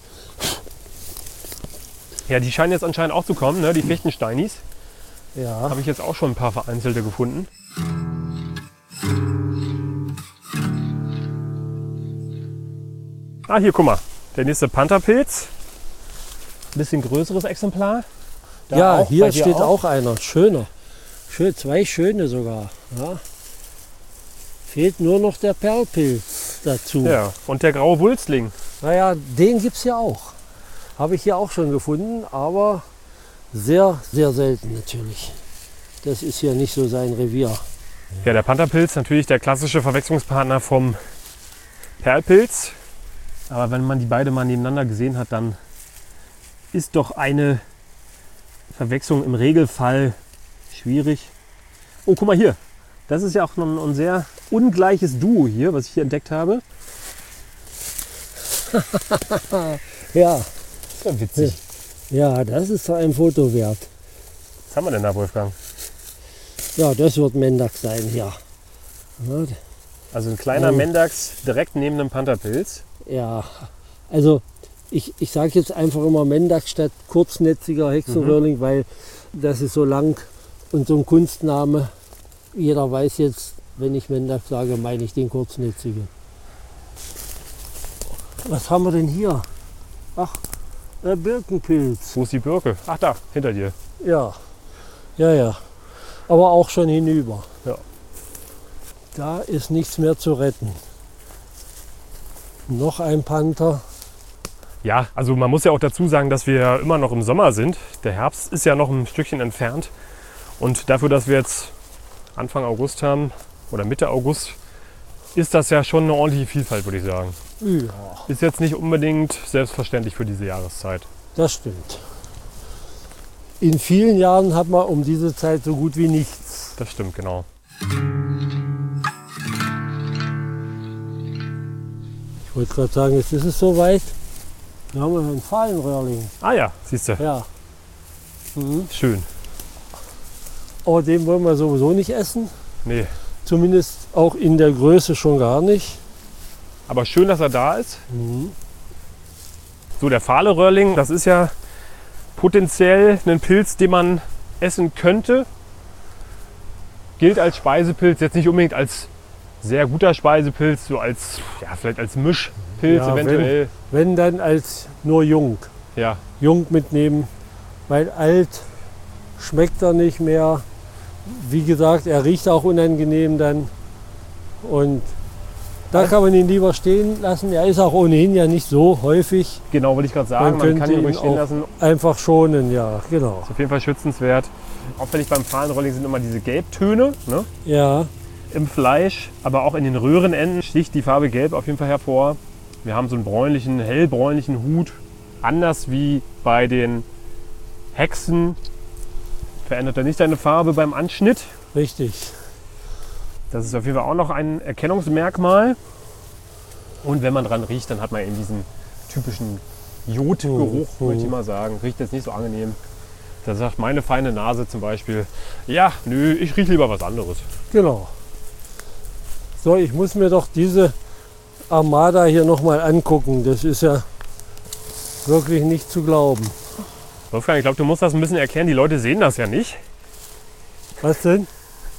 Speaker 2: Ja, die scheinen jetzt anscheinend auch zu kommen, ne? Die Fichtensteinis.
Speaker 1: Ja,
Speaker 2: Habe ich jetzt auch schon ein paar vereinzelte gefunden. Ah, hier, guck mal. Der nächste Pantherpilz. Ein bisschen größeres Exemplar. Da
Speaker 1: ja
Speaker 2: auch,
Speaker 1: hier
Speaker 2: bei dir
Speaker 1: steht auch. einer, schöner. Schön, zwei schöne sogar. Ja. Fehlt nur noch der Perlpilz dazu.
Speaker 2: Ja, und der graue Wulstling.
Speaker 1: Naja, den gibt es ja auch. Habe ich hier auch schon gefunden, aber sehr, sehr selten natürlich. Das ist ja nicht so sein Revier.
Speaker 2: Ja, der Pantherpilz, natürlich der klassische Verwechslungspartner vom Perlpilz. Aber wenn man die beide mal nebeneinander gesehen hat, dann ist doch eine Verwechslung im Regelfall schwierig. Oh, guck mal hier. Das ist ja auch noch ein sehr ungleiches Duo hier, was ich hier entdeckt habe.
Speaker 1: Ja,
Speaker 2: Das ist ja witzig.
Speaker 1: ja, das ist ein Foto wert.
Speaker 2: Was haben wir denn da, Wolfgang?
Speaker 1: Ja, das wird Mendax sein, ja. Ja,
Speaker 2: Also ein kleiner
Speaker 1: Oh.
Speaker 2: Mendax direkt neben einem Pantherpilz.
Speaker 1: ja. Also ich, ich sage jetzt einfach immer Mendax statt kurznetziger Hexenröhrling, weil das ist so lang und so ein Kunstname. Jeder weiß jetzt, wenn ich Mendax sage, meine ich den kurznetzigen. Was haben wir denn hier? Ach, der Birkenpilz.
Speaker 2: Wo ist die Birke? Ach da, hinter dir.
Speaker 1: Ja, ja, ja. Aber auch schon hinüber.
Speaker 2: Ja.
Speaker 1: Da ist nichts mehr zu retten. Noch ein Panther.
Speaker 2: Ja, also man muss ja auch dazu sagen, dass wir ja immer noch im Sommer sind. Der Herbst ist ja noch ein Stückchen entfernt. Und dafür, dass wir jetzt Anfang August haben oder Mitte August, ist das ja schon eine ordentliche Vielfalt, würde ich sagen.
Speaker 1: Ja,
Speaker 2: Ist jetzt nicht unbedingt selbstverständlich für diese Jahreszeit.
Speaker 1: das stimmt. In vielen Jahren hat man um diese Zeit so gut wie nichts.
Speaker 2: Das stimmt, genau.
Speaker 1: Ich wollte gerade sagen, jetzt ist es soweit. Da haben wir einen Fahlenröhrling.
Speaker 2: Ah ja, siehst du,
Speaker 1: Ja. Mhm.
Speaker 2: schön.
Speaker 1: Aber den wollen wir sowieso nicht essen.
Speaker 2: Nee,
Speaker 1: Zumindest auch in der Größe schon gar nicht.
Speaker 2: aber schön, dass er da ist.
Speaker 1: Mhm.
Speaker 2: So, der Fahle-Röhrling, das ist ja potenziell ein Pilz, den man essen könnte. Gilt als Speisepilz, jetzt nicht unbedingt als sehr guter Speisepilz, so als, ja, vielleicht als Mischpilz
Speaker 1: Ja,
Speaker 2: eventuell.
Speaker 1: Wenn dann als nur jung.
Speaker 2: Ja,
Speaker 1: Jung mitnehmen, weil alt schmeckt er nicht mehr. Wie gesagt, er riecht auch unangenehm dann. Und da kann man ihn lieber stehen lassen. Er ist auch ohnehin ja nicht so häufig.
Speaker 2: genau, wollte ich gerade sagen.
Speaker 1: Man
Speaker 2: Man, kann
Speaker 1: könnte
Speaker 2: ihn ruhig
Speaker 1: ihn
Speaker 2: stehen
Speaker 1: auch-
Speaker 2: lassen.
Speaker 1: Einfach schonen, ja, genau.
Speaker 2: Ist auf jeden Fall schützenswert. Auffällig beim Fahlenrolling sind immer diese Gelbtöne, ne,
Speaker 1: Ja,
Speaker 2: im Fleisch, aber auch in den Röhrenenden sticht die Farbe Gelb auf jeden Fall hervor. Wir haben so einen bräunlichen, hellbräunlichen Hut. Anders wie bei den Hexen verändert er nicht seine Farbe beim Anschnitt.
Speaker 1: richtig.
Speaker 2: Das ist auf jeden Fall auch noch ein Erkennungsmerkmal. Und wenn man dran riecht, dann hat man eben diesen typischen Jodgeruch,
Speaker 1: Mhm.
Speaker 2: würde ich mal sagen. Riecht jetzt nicht so angenehm. Da sagt meine feine Nase zum Beispiel, ja, nö, ich rieche lieber was anderes.
Speaker 1: Genau. So, ich muss mir doch diese Armada hier nochmal angucken. Das ist ja wirklich nicht zu glauben.
Speaker 2: Wolfgang, ich glaube, du musst das ein bisschen erklären. Die Leute sehen das ja nicht.
Speaker 1: Was denn?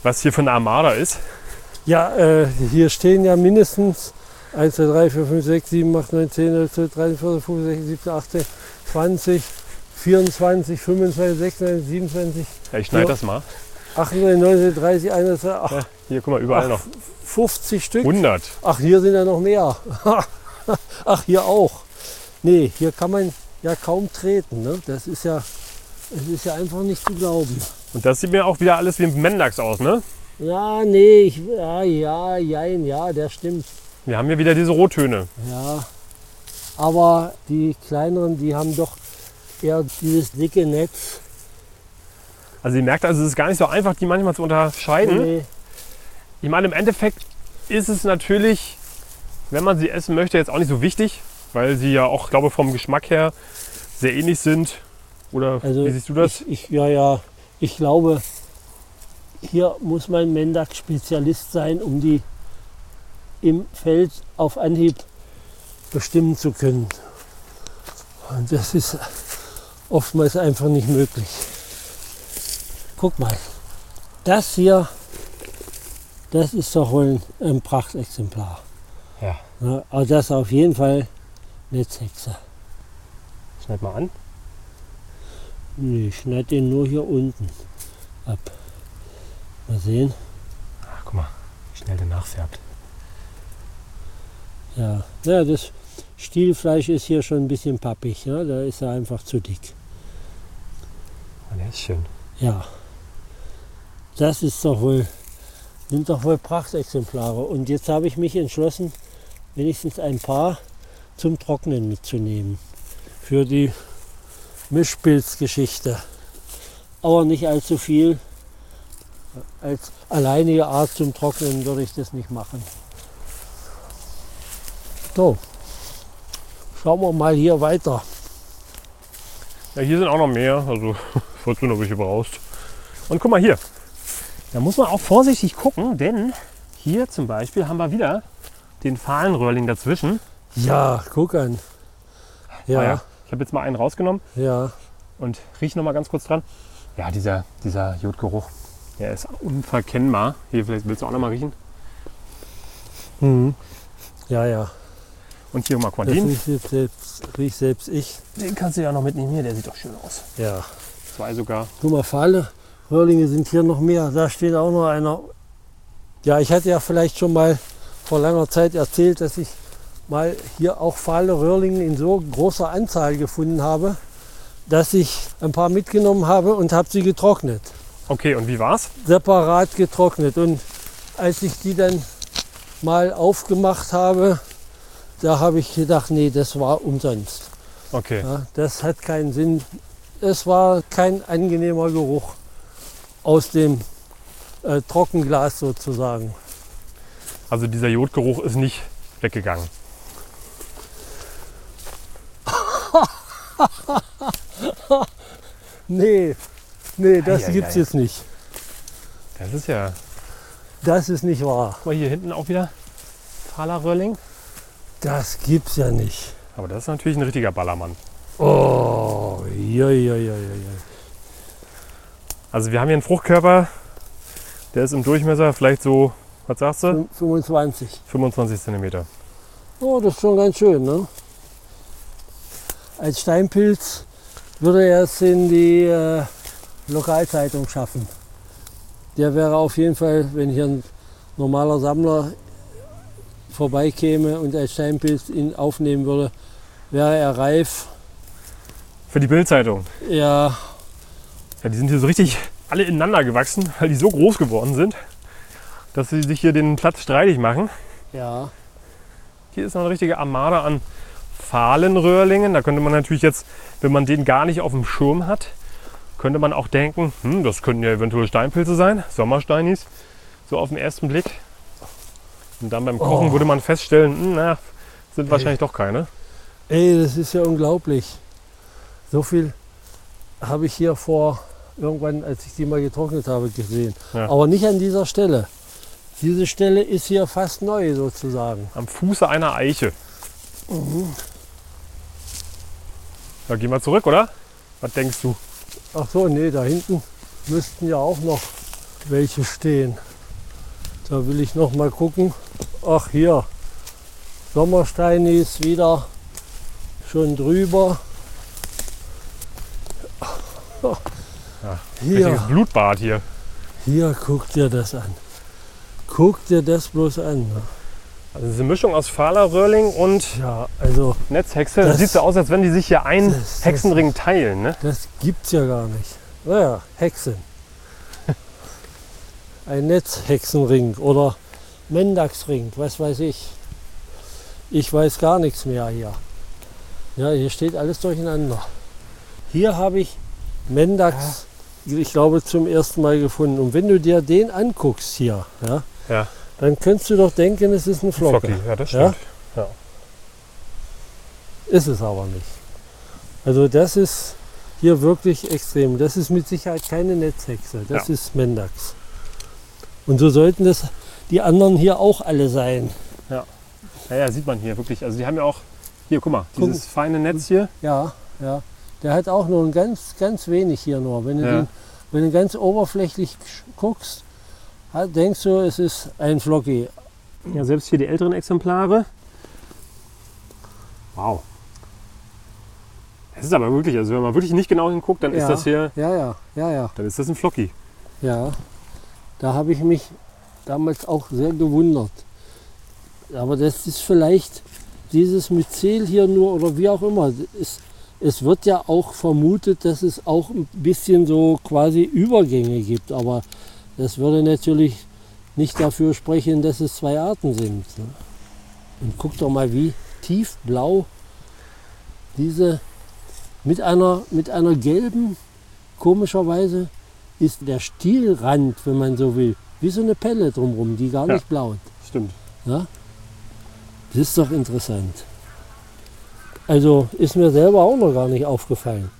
Speaker 2: was hier für eine Armada ist.
Speaker 1: Ja, äh, hier stehen ja mindestens eins, zwei, drei, vier, fünf, sechs, sieben, acht, neun, zehn, elf, zwölf, dreizehn, vierzehn, fünfzehn, sechzehn, siebzehn, achtzehn, zwanzig, vierundzwanzig, fünfundzwanzig, sechsundzwanzig, siebenundzwanzig.
Speaker 2: Ja, ich schneide das mal.
Speaker 1: achtundzwanzig, neunzehn, dreißig, einundzwanzig, ach,
Speaker 2: Ja, hier, guck mal, überall
Speaker 1: ach,
Speaker 2: noch.
Speaker 1: fünfzig Stück.
Speaker 2: hundert.
Speaker 1: Ach, hier sind ja noch mehr. Ach, hier auch. Nee, hier kann man ja kaum treten. Ne? Das ist ja, es ist ja einfach nicht zu glauben.
Speaker 2: Und das sieht mir auch wieder alles wie ein Mendax aus, ne?
Speaker 1: Ja, nee, ich, ja, ja, jein, ja, der stimmt.
Speaker 2: Wir haben hier wieder diese Rottöne.
Speaker 1: Ja, aber die kleineren, die haben doch eher dieses dicke Netz.
Speaker 2: Also ihr merkt, also es ist gar nicht so einfach, die manchmal zu unterscheiden.
Speaker 1: Nee.
Speaker 2: Ich meine, im Endeffekt ist es natürlich, wenn man sie essen möchte, jetzt auch nicht so wichtig, weil sie ja auch, glaube ich, vom Geschmack her sehr ähnlich sind. Oder
Speaker 1: Also
Speaker 2: wie siehst du das?
Speaker 1: Ich, ich, ja, ja, ich glaube, hier muss man Mendax-Spezialist sein, um die im Feld auf Anhieb bestimmen zu können. Und das ist oftmals einfach nicht möglich. Guck mal, das hier, das ist doch wohl ein Prachtexemplar.
Speaker 2: Ja.
Speaker 1: Ja, aber das ist auf jeden Fall Netzhexe.
Speaker 2: Schneid mal an.
Speaker 1: Nee, ich schneide den nur hier unten ab. Mal sehen.
Speaker 2: Ach, guck mal, wie schnell der nachfärbt.
Speaker 1: Ja, ja, das Stielfleisch ist hier schon ein bisschen pappig. Ja? Da ist er einfach zu dick.
Speaker 2: Oh, der ist schön.
Speaker 1: Ja, das ist doch wohl, sind doch wohl Prachtexemplare. Und jetzt habe ich mich entschlossen, wenigstens ein paar zum Trocknen mitzunehmen. Für die Mischpilzgeschichte. Aber nicht allzu viel. Als alleinige Art zum Trocknen würde ich das nicht machen. So, schauen wir mal hier weiter.
Speaker 2: Ja, hier sind auch noch mehr, also falls du noch welche brauchst. Und guck mal hier, da muss man auch vorsichtig gucken, denn hier zum Beispiel haben wir wieder den Fahlenröhrling dazwischen.
Speaker 1: Ja, guck an. Ja,
Speaker 2: Ah ja. Ich habe jetzt mal einen rausgenommen
Speaker 1: ja.
Speaker 2: und rieche noch mal ganz kurz dran. Ja, dieser, dieser Jodgeruch, der ist unverkennbar. Hier, vielleicht willst du auch noch mal riechen.
Speaker 1: Mhm. Ja, ja.
Speaker 2: Und hier mal
Speaker 1: Das
Speaker 2: den.
Speaker 1: riecht selbst, selbst, riech selbst ich.
Speaker 2: Den kannst du ja noch mitnehmen hier, der sieht doch schön aus.
Speaker 1: Ja.
Speaker 2: Zwei sogar.
Speaker 1: Guck mal, Fahle, Röhrlinge sind hier noch mehr. Da steht auch noch einer. Ja, ich hatte ja vielleicht schon mal vor langer Zeit erzählt, dass ich mal hier auch Fahle Röhrlinge in so großer Anzahl gefunden habe, dass ich ein paar mitgenommen habe und habe sie getrocknet.
Speaker 2: Okay, und wie war's?
Speaker 1: Separat getrocknet. Und als ich die dann mal aufgemacht habe, da habe ich gedacht, nee, das war umsonst.
Speaker 2: Okay.
Speaker 1: Ja, das hat keinen Sinn. Es war kein angenehmer Geruch aus dem äh, Trockenglas sozusagen.
Speaker 2: Also dieser Jodgeruch ist nicht weggegangen.
Speaker 1: Nee, nee, das
Speaker 2: Eieiei.
Speaker 1: gibt's jetzt nicht.
Speaker 2: Das ist ja...
Speaker 1: Das ist nicht wahr.
Speaker 2: Guck mal, hier hinten auch wieder Fahler Röhrling.
Speaker 1: Das gibt's ja nicht.
Speaker 2: Aber das ist natürlich ein richtiger Ballermann.
Speaker 1: Oh, ja, ja, ja, ja, ja.
Speaker 2: Also wir haben hier einen Fruchtkörper, der ist im Durchmesser vielleicht so, was sagst du?
Speaker 1: fünfundzwanzig.
Speaker 2: fünfundzwanzig Zentimeter.
Speaker 1: Oh, das ist schon ganz schön, ne? Als Steinpilz würde er es in die äh, Lokalzeitung schaffen. Der wäre auf jeden Fall, wenn hier ein normaler Sammler vorbeikäme und als Steinpilz ihn aufnehmen würde, wäre er reif.
Speaker 2: Für die Bildzeitung.
Speaker 1: Ja,
Speaker 2: Ja, die sind hier so richtig alle ineinander gewachsen, weil die so groß geworden sind, dass sie sich hier den Platz streitig machen.
Speaker 1: ja,
Speaker 2: Hier ist noch eine richtige Armada an Fahlenröhrlingen. Da könnte man natürlich jetzt, wenn man den gar nicht auf dem Schirm hat, könnte man auch denken, hm, das könnten ja eventuell Steinpilze sein, Sommersteinis, so auf den ersten Blick. Und dann beim Kochen
Speaker 1: Oh.
Speaker 2: würde man feststellen, hm, na, sind wahrscheinlich doch keine.
Speaker 1: ey, das ist ja unglaublich. So viel habe ich hier vor, irgendwann, als ich die mal getrocknet habe, gesehen.
Speaker 2: Ja.
Speaker 1: Aber nicht an dieser Stelle. Diese Stelle ist hier fast neu sozusagen.
Speaker 2: Am Fuße einer Eiche.
Speaker 1: Mhm.
Speaker 2: Da gehen wir zurück, oder? Was denkst du?
Speaker 1: Ach so, nee, da hinten müssten ja auch noch welche stehen. Da will ich noch mal gucken. Ach hier, Sommerstein ist wieder schon drüber.
Speaker 2: Ja,
Speaker 1: Hier.
Speaker 2: richtiges Blutbad hier.
Speaker 1: Hier, guck dir das an. Guck dir das bloß an.
Speaker 2: Also diese Mischung aus Fahler-Röhrling und
Speaker 1: Ja, also
Speaker 2: Netzhexe.
Speaker 1: Das-
Speaker 2: Das sieht so aus, als wenn die sich hier einen
Speaker 1: Das- das-
Speaker 2: Hexenring teilen. Ne?
Speaker 1: das gibt's ja gar nicht. Naja, Hexen. Ein Netzhexenring oder Mendaxring, was weiß ich. Ich weiß gar nichts mehr hier. Ja, hier steht alles durcheinander. Hier habe ich Mendax, ich glaube, zum ersten Mal gefunden. Und wenn du dir den anguckst hier, ja,
Speaker 2: Ja,
Speaker 1: dann könntest du doch denken, es ist ein Flocke.
Speaker 2: Flocki. Ja, das stimmt. Ja.
Speaker 1: Ist es aber nicht. Also das ist hier wirklich extrem. Das ist mit Sicherheit keine Netzhexe. Das
Speaker 2: Ja.
Speaker 1: ist Mendax. Und so sollten das die anderen hier auch alle sein.
Speaker 2: Ja, ja, sieht man hier wirklich. Also die haben ja auch, hier guck mal,
Speaker 1: Guck.
Speaker 2: dieses feine Netz hier.
Speaker 1: Ja, ja. Der hat auch nur ein ganz, ganz wenig hier nur. Wenn du,
Speaker 2: Ja.
Speaker 1: den, wenn du ganz oberflächlich guckst, halt denkst du, es ist ein Flocki.
Speaker 2: Ja, selbst hier die älteren Exemplare. Wow. Es ist aber wirklich, also wenn man wirklich nicht genau hinguckt, dann
Speaker 1: Ja.
Speaker 2: ist das hier,
Speaker 1: Ja, ja, ja, ja.
Speaker 2: dann ist das ein Flocki.
Speaker 1: Ja, da habe ich mich damals auch sehr gewundert. Aber das ist vielleicht dieses Myzel hier nur oder wie auch immer. Es, es wird ja auch vermutet, dass es auch ein bisschen so quasi Übergänge gibt. Aber das würde natürlich nicht dafür sprechen, dass es zwei Arten sind. Ne? Und guck doch mal, wie tiefblau diese mit einer, mit einer gelben, komischerweise ist der Stielrand, wenn man so will, wie so eine Pelle drumherum, die gar
Speaker 2: Ja.
Speaker 1: nicht blaut.
Speaker 2: Stimmt.
Speaker 1: Ja? Das ist doch interessant. Also ist mir selber auch noch gar nicht aufgefallen.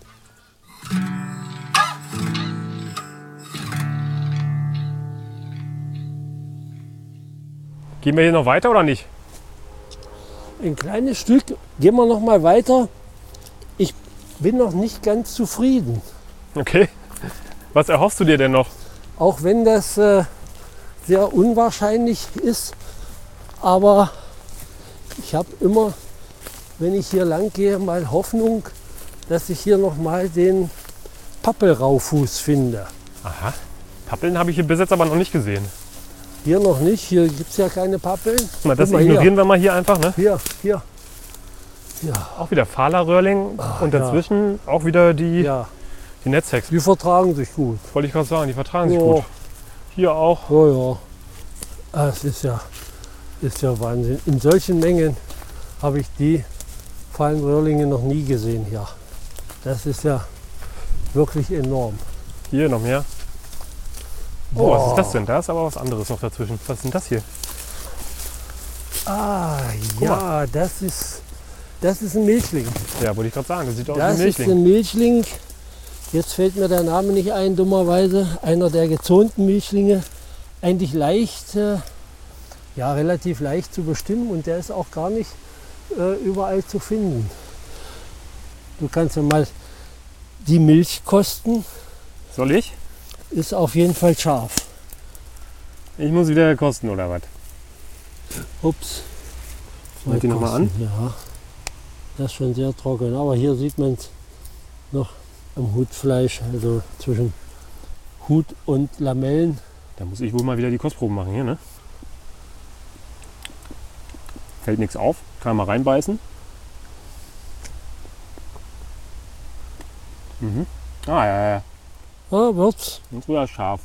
Speaker 2: Gehen wir hier noch weiter oder nicht?
Speaker 1: Ein kleines Stück, gehen wir noch mal weiter. Ich bin noch nicht ganz zufrieden.
Speaker 2: Okay. Was erhoffst du dir denn noch?
Speaker 1: Auch wenn das äh, sehr unwahrscheinlich ist. Aber ich habe immer, wenn ich hier lang gehe, mal Hoffnung, dass ich hier noch mal den Pappelraufuß finde.
Speaker 2: Aha. Pappeln habe ich hier bis jetzt aber noch nicht gesehen.
Speaker 1: Hier noch nicht, hier gibt es ja keine Pappeln.
Speaker 2: Mal, das
Speaker 1: Guck mal
Speaker 2: ignorieren
Speaker 1: hier.
Speaker 2: wir mal hier einfach. Ne?
Speaker 1: Hier, hier. Ja,
Speaker 2: Auch wieder Fahler-Röhrling und dazwischen auch wieder die,
Speaker 1: ja,
Speaker 2: die Netzhexe.
Speaker 1: die vertragen sich gut.
Speaker 2: Wollte ich gerade sagen, die vertragen sich
Speaker 1: Ja.
Speaker 2: gut. Hier auch.
Speaker 1: Ja, ja. Ah, es ist ja, ist ja Wahnsinn. In solchen Mengen habe ich die Fallenröhrlinge noch nie gesehen hier. Das ist ja wirklich enorm.
Speaker 2: Hier noch mehr. Oh, was
Speaker 1: Boah.
Speaker 2: ist das denn? Da ist aber was anderes noch dazwischen. Was ist denn das hier?
Speaker 1: Ah,
Speaker 2: Guck
Speaker 1: ja, das ist, das ist ein Milchling.
Speaker 2: Ja, wollte ich gerade sagen. Das sieht aus wie ein
Speaker 1: Das ist
Speaker 2: Milchling.
Speaker 1: ein Milchling. Jetzt fällt mir der Name nicht ein, dummerweise. Einer der gezonten Milchlinge. Eigentlich leicht, äh, ja, relativ leicht zu bestimmen und der ist auch gar nicht äh, überall zu finden. Du kannst ja mal die Milch kosten.
Speaker 2: Soll ich?
Speaker 1: Ist auf jeden Fall scharf.
Speaker 2: Ich muss wieder kosten oder was?
Speaker 1: Ups.
Speaker 2: Halt die noch mal an.
Speaker 1: Ja, das ist schon sehr trocken. Aber hier sieht man es noch am Hutfleisch, also zwischen Hut und Lamellen.
Speaker 2: Da muss ich wohl mal wieder die Kostproben machen hier, ne? Fällt nichts auf. Kann man mal reinbeißen. Mhm. Ah, ja, ja.
Speaker 1: Ja, wird's.
Speaker 2: Und sogar scharf.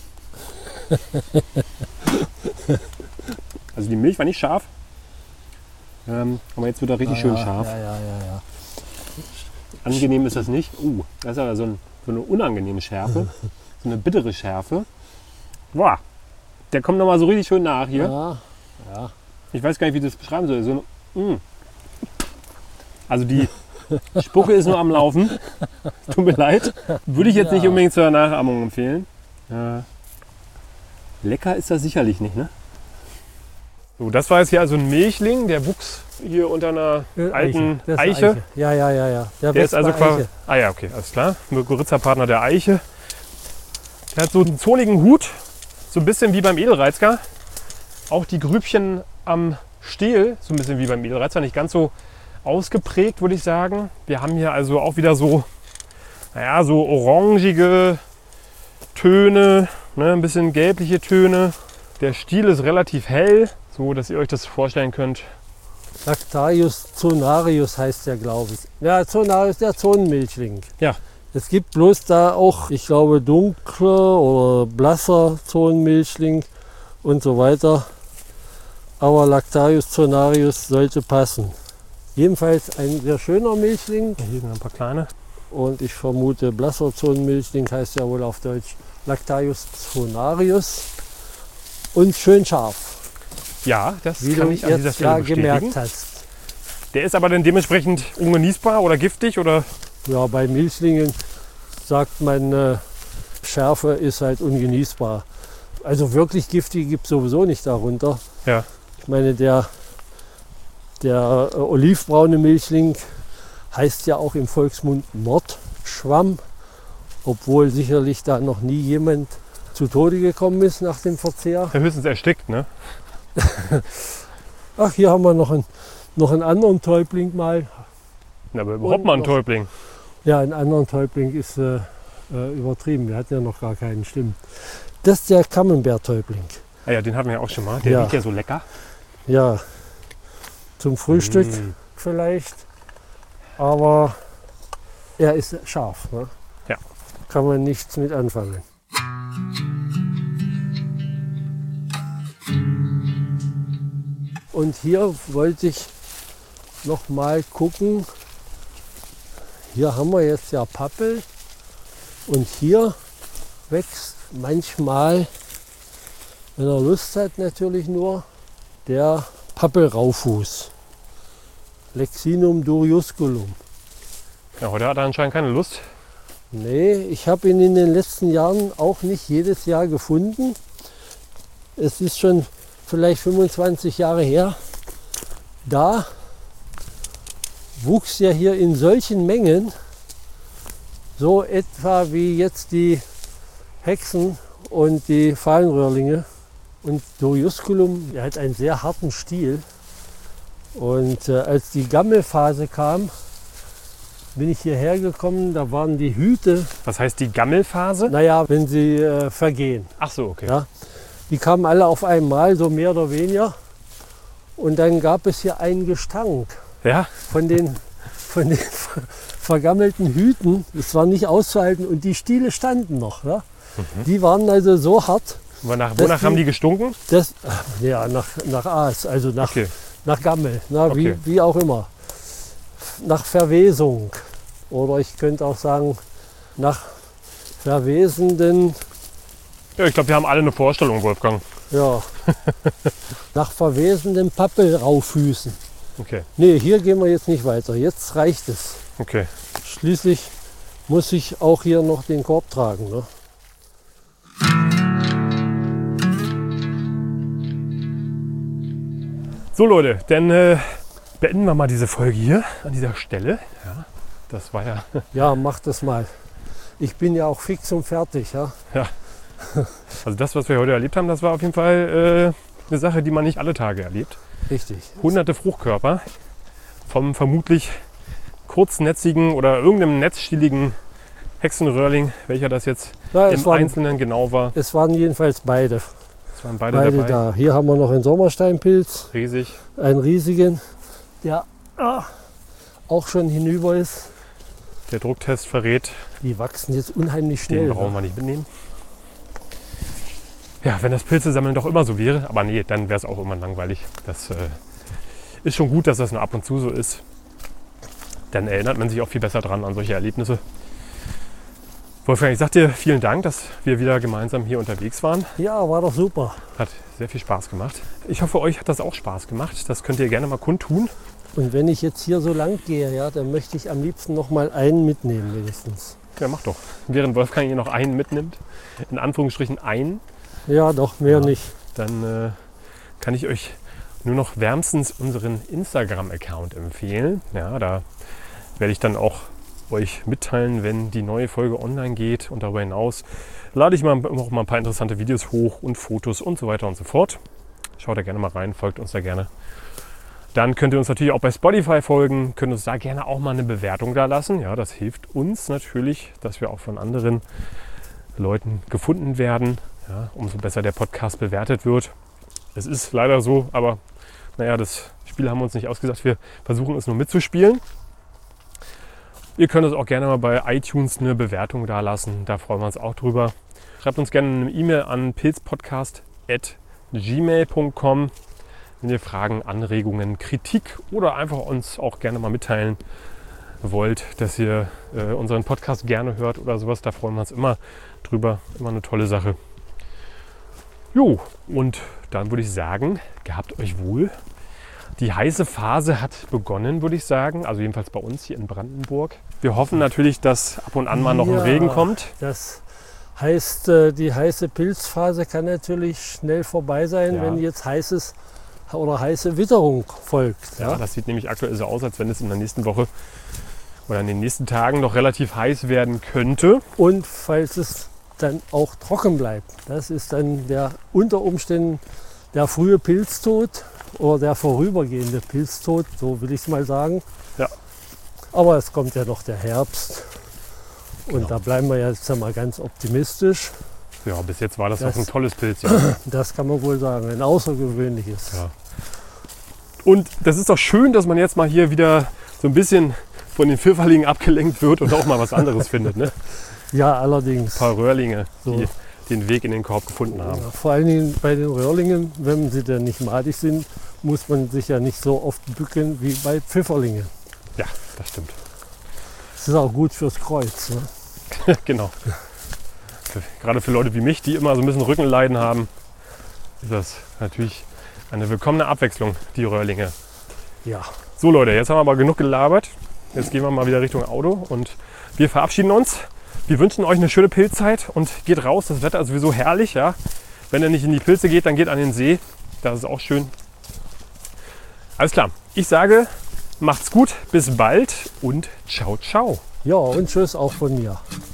Speaker 2: Also die Milch war nicht scharf. Ähm, aber jetzt wird er richtig
Speaker 1: Ah,
Speaker 2: schön
Speaker 1: ja,
Speaker 2: scharf.
Speaker 1: Ja, ja, ja, ja.
Speaker 2: Angenehm ist das nicht. Uh, das ist aber so, ein, so eine unangenehme Schärfe. So eine bittere Schärfe. Boah, der kommt nochmal so richtig schön nach hier.
Speaker 1: Ja, ja.
Speaker 2: Ich weiß gar nicht, wie ich das beschreiben soll. So eine, mm. Also die Spucke ist nur am Laufen. Tut mir leid. Würde ich jetzt
Speaker 1: Ja.
Speaker 2: nicht unbedingt zur Nachahmung empfehlen. Äh, lecker ist das sicherlich nicht, ne? So, das war jetzt hier also ein Milchling, der wuchs hier unter einer
Speaker 1: Äh,
Speaker 2: alten
Speaker 1: Das ist
Speaker 2: Eiche.
Speaker 1: Ja, ja, ja, ja.
Speaker 2: Der
Speaker 1: wächst
Speaker 2: ist also
Speaker 1: bei
Speaker 2: quasi.
Speaker 1: Eiche.
Speaker 2: Ah ja, okay, alles klar. Mykorrhiza-Partner der Eiche. Der hat so einen zoligen Hut, so ein bisschen wie beim Edelreizger. Auch die Grübchen am Stiel, so ein bisschen wie beim Edelreizer, nicht ganz so ausgeprägt, würde ich sagen. Wir haben hier also auch wieder so, naja, so orangige Töne, ne, ein bisschen gelbliche Töne. Der Stiel ist relativ hell, so dass ihr euch das vorstellen könnt.
Speaker 1: Lactarius zonarius heißt der, glaube ich. Ja, Zonarius, der Zonenmilchling.
Speaker 2: Ja.
Speaker 1: Es gibt bloß da auch, ich glaube, dunkler oder blasser Zonenmilchling und so weiter. Aber Lactarius zonarius sollte passen. Jedenfalls ein sehr schöner Milchling.
Speaker 2: Hier sind ein paar kleine.
Speaker 1: Und ich vermute, blasser Zonenmilchling heißt ja wohl auf Deutsch Lactarius zonarius. Und schön scharf.
Speaker 2: Ja, das
Speaker 1: Wie
Speaker 2: kann
Speaker 1: du
Speaker 2: ich an dieser
Speaker 1: jetzt
Speaker 2: Stelle
Speaker 1: ja
Speaker 2: bestätigen.
Speaker 1: gemerkt hast.
Speaker 2: Der ist aber dann dementsprechend ungenießbar oder giftig oder?
Speaker 1: Ja, bei Milchlingen sagt man, äh, Schärfe ist halt ungenießbar. Also wirklich giftig gibt es sowieso nicht darunter.
Speaker 2: Ja.
Speaker 1: Ich meine, der, der äh, olivbraune Milchling heißt ja auch im Volksmund Mordschwamm, obwohl sicherlich da noch nie jemand zu Tode gekommen ist nach dem Verzehr.
Speaker 2: Höchstens erstickt, ne?
Speaker 1: Ach, hier haben wir noch einen, noch einen anderen Täubling mal.
Speaker 2: Na, aber überhaupt mal ein Täubling.
Speaker 1: Ja, einen anderen Täubling ist äh, äh, übertrieben. Wir hatten ja noch gar keinen, stimmt. Das ist der Camembert-Täubling.
Speaker 2: Ah ja, den hatten wir ja auch schon mal. Der
Speaker 1: Ja.
Speaker 2: riecht ja so lecker.
Speaker 1: Ja, zum Frühstück
Speaker 2: Mm.
Speaker 1: vielleicht. Aber er ist scharf. Ne?
Speaker 2: Ja.
Speaker 1: Kann man nichts mit anfangen. Und hier wollte ich noch mal gucken. Hier haben wir jetzt ja Pappel und hier wächst manchmal, wenn er Lust hat natürlich nur, der Pappelraufuß. Lexinum duriusculum.
Speaker 2: Ja, heute hat er anscheinend keine Lust.
Speaker 1: Nee, ich habe ihn in den letzten Jahren auch nicht jedes Jahr gefunden. Es ist schon vielleicht fünfundzwanzig Jahre her. Da wuchs ja hier in solchen Mengen, so etwa wie jetzt die Hexen und die Fahlenröhrlinge. Und Duriusculum, der hat einen sehr harten Stiel. Und äh, als die Gammelphase kam, bin ich hierher gekommen, da waren die Hüte,
Speaker 2: Was heißt die Gammelphase?
Speaker 1: naja, wenn sie äh, vergehen.
Speaker 2: Ach so, okay.
Speaker 1: Ja, die kamen alle auf einmal, so mehr oder weniger. Und dann gab es hier einen Gestank
Speaker 2: Ja?
Speaker 1: von den, von den vergammelten Hüten. Das war nicht auszuhalten und die Stiele standen noch. Ja?
Speaker 2: Mhm.
Speaker 1: Die waren also so hart,
Speaker 2: Wonach,
Speaker 1: Das
Speaker 2: wonach haben
Speaker 1: die-
Speaker 2: die gestunken?
Speaker 1: dass, ja, nach, nach Aas, also nach,
Speaker 2: Okay.
Speaker 1: nach Gammel, na,
Speaker 2: Okay.
Speaker 1: wie, wie auch immer. Nach Verwesung. Oder ich könnte auch sagen, nach verwesenden,
Speaker 2: Ja, ich glaube, wir haben alle eine Vorstellung, Wolfgang.
Speaker 1: ja, nach verwesenden Pappelraufüßen.
Speaker 2: Okay,
Speaker 1: Nee, hier gehen wir jetzt nicht weiter. Jetzt reicht es.
Speaker 2: okay.
Speaker 1: Schließlich muss ich auch hier noch den Korb tragen. Ne?
Speaker 2: So Leute, dann äh, beenden wir mal diese Folge hier an dieser Stelle. Ja, das war ja,
Speaker 1: Ja, mach das mal. Ich bin ja auch fix und fertig. Ja?
Speaker 2: also das, was wir heute erlebt haben, das war auf jeden Fall äh, eine Sache, die man nicht alle Tage erlebt.
Speaker 1: Richtig.
Speaker 2: Hunderte Fruchtkörper vom vermutlich kurznetzigen oder irgendeinem netzstieligen Hexenröhrling, welcher das jetzt
Speaker 1: Ja,
Speaker 2: im
Speaker 1: es, waren,
Speaker 2: Einzelnen genau war.
Speaker 1: es waren jedenfalls beide,
Speaker 2: Es waren beide,
Speaker 1: beide
Speaker 2: dabei.
Speaker 1: da. Hier haben wir noch einen Sommersteinpilz,
Speaker 2: Riesig.
Speaker 1: einen riesigen, der ah, auch schon hinüber ist.
Speaker 2: Der Drucktest verrät,
Speaker 1: Die wachsen jetzt unheimlich
Speaker 2: den
Speaker 1: schnell.
Speaker 2: brauchen wir nicht mitnehmen. Ja, wenn das Pilzesammeln doch immer so wäre, aber nee, dann wäre es auch immer langweilig. Das äh, ist schon gut, dass das nur ab und zu so ist. Dann erinnert man sich auch viel besser dran an solche Erlebnisse. Wolfgang, ich sag dir vielen Dank, dass wir wieder gemeinsam hier unterwegs waren.
Speaker 1: Ja, war doch super.
Speaker 2: Hat sehr viel Spaß gemacht. Ich hoffe, euch hat das auch Spaß gemacht. Das könnt ihr gerne mal kundtun.
Speaker 1: Und wenn ich jetzt hier so lang gehe, ja, dann möchte ich am liebsten noch mal einen mitnehmen wenigstens.
Speaker 2: Ja, mach doch. Während Wolfgang hier noch einen mitnimmt, in Anführungsstrichen einen,
Speaker 1: Ja, doch, mehr
Speaker 2: Ja.
Speaker 1: nicht.
Speaker 2: dann äh, kann ich euch nur noch wärmstens unseren Instagram-Account empfehlen. Ja, da werde ich dann auch euch mitteilen, wenn die neue Folge online geht. Und darüber hinaus lade ich mal, auch mal ein paar interessante Videos hoch und Fotos und so weiter und so fort. Schaut da gerne mal rein, folgt uns da gerne. Dann könnt ihr uns natürlich auch bei Spotify folgen, könnt uns da gerne auch mal eine Bewertung da lassen. Ja, das hilft uns natürlich, dass wir auch von anderen Leuten gefunden werden. Ja, umso besser der Podcast bewertet wird. Es ist leider so, aber naja, das Spiel haben wir uns nicht ausgesagt. Wir versuchen es nur mitzuspielen. Ihr könnt uns auch gerne mal bei iTunes eine Bewertung da lassen. Da freuen wir uns auch drüber. Schreibt uns gerne eine E-Mail an pilzpodcast at gmail punkt com, wenn ihr Fragen, Anregungen, Kritik oder einfach uns auch gerne mal mitteilen wollt, dass ihr äh, unseren Podcast gerne hört oder sowas. Da freuen wir uns immer drüber. Immer eine tolle Sache. Jo, und dann würde ich sagen, gehabt euch wohl. Die heiße Phase hat begonnen, würde ich sagen. Also jedenfalls bei uns hier in Brandenburg. Wir hoffen natürlich, dass ab und an mal noch ein
Speaker 1: Ja,
Speaker 2: Regen kommt.
Speaker 1: Das heißt, äh, die heiße Pilzphase kann natürlich schnell vorbei sein,
Speaker 2: Ja.
Speaker 1: wenn jetzt heißes oder heiße Witterung folgt.
Speaker 2: Ja,
Speaker 1: Ja?
Speaker 2: das sieht nämlich aktuell so aus, als wenn es in der nächsten Woche oder in den nächsten Tagen noch relativ heiß werden könnte.
Speaker 1: Und falls es dann auch trocken bleibt, das ist dann der unter Umständen der frühe Pilztod oder der vorübergehende Pilztod, so will ich es mal sagen.
Speaker 2: Ja.
Speaker 1: Aber es kommt ja noch der Herbst und
Speaker 2: Genau.
Speaker 1: da bleiben wir jetzt mal ganz optimistisch.
Speaker 2: Ja, bis jetzt war das,
Speaker 1: Das-
Speaker 2: noch ein tolles Pilz. Ja.
Speaker 1: Das kann man wohl sagen, ein außergewöhnliches.
Speaker 2: Ja. Und das ist doch schön, dass man jetzt mal hier wieder so ein bisschen von den Pfifferlingen abgelenkt wird und auch mal was anderes findet. Ne?
Speaker 1: Ja, allerdings.
Speaker 2: Ein paar Röhrlinge,
Speaker 1: So.
Speaker 2: die den Weg in den Korb gefunden haben.
Speaker 1: Ja, vor allen Dingen bei den Röhrlingen, wenn sie dann nicht madig sind, muss man sich ja nicht so oft bücken wie bei Pfifferlingen.
Speaker 2: Ja, das stimmt.
Speaker 1: Das ist auch gut fürs Kreuz. Ne?
Speaker 2: Genau. Für, gerade für Leute wie mich, die immer so ein bisschen Rückenleiden haben, ist das natürlich eine willkommene Abwechslung, die Röhrlinge.
Speaker 1: Ja,
Speaker 2: So Leute, jetzt haben wir aber genug gelabert. Jetzt gehen wir mal wieder Richtung Auto und wir verabschieden uns. Wir wünschen euch eine schöne Pilzzeit und geht raus. Das Wetter ist sowieso herrlich. Ja? Wenn ihr nicht in die Pilze geht, dann geht an den See. Das ist auch schön. Alles klar. Ich sage, macht's gut, bis bald und ciao, ciao.
Speaker 1: ja und tschüss auch von mir.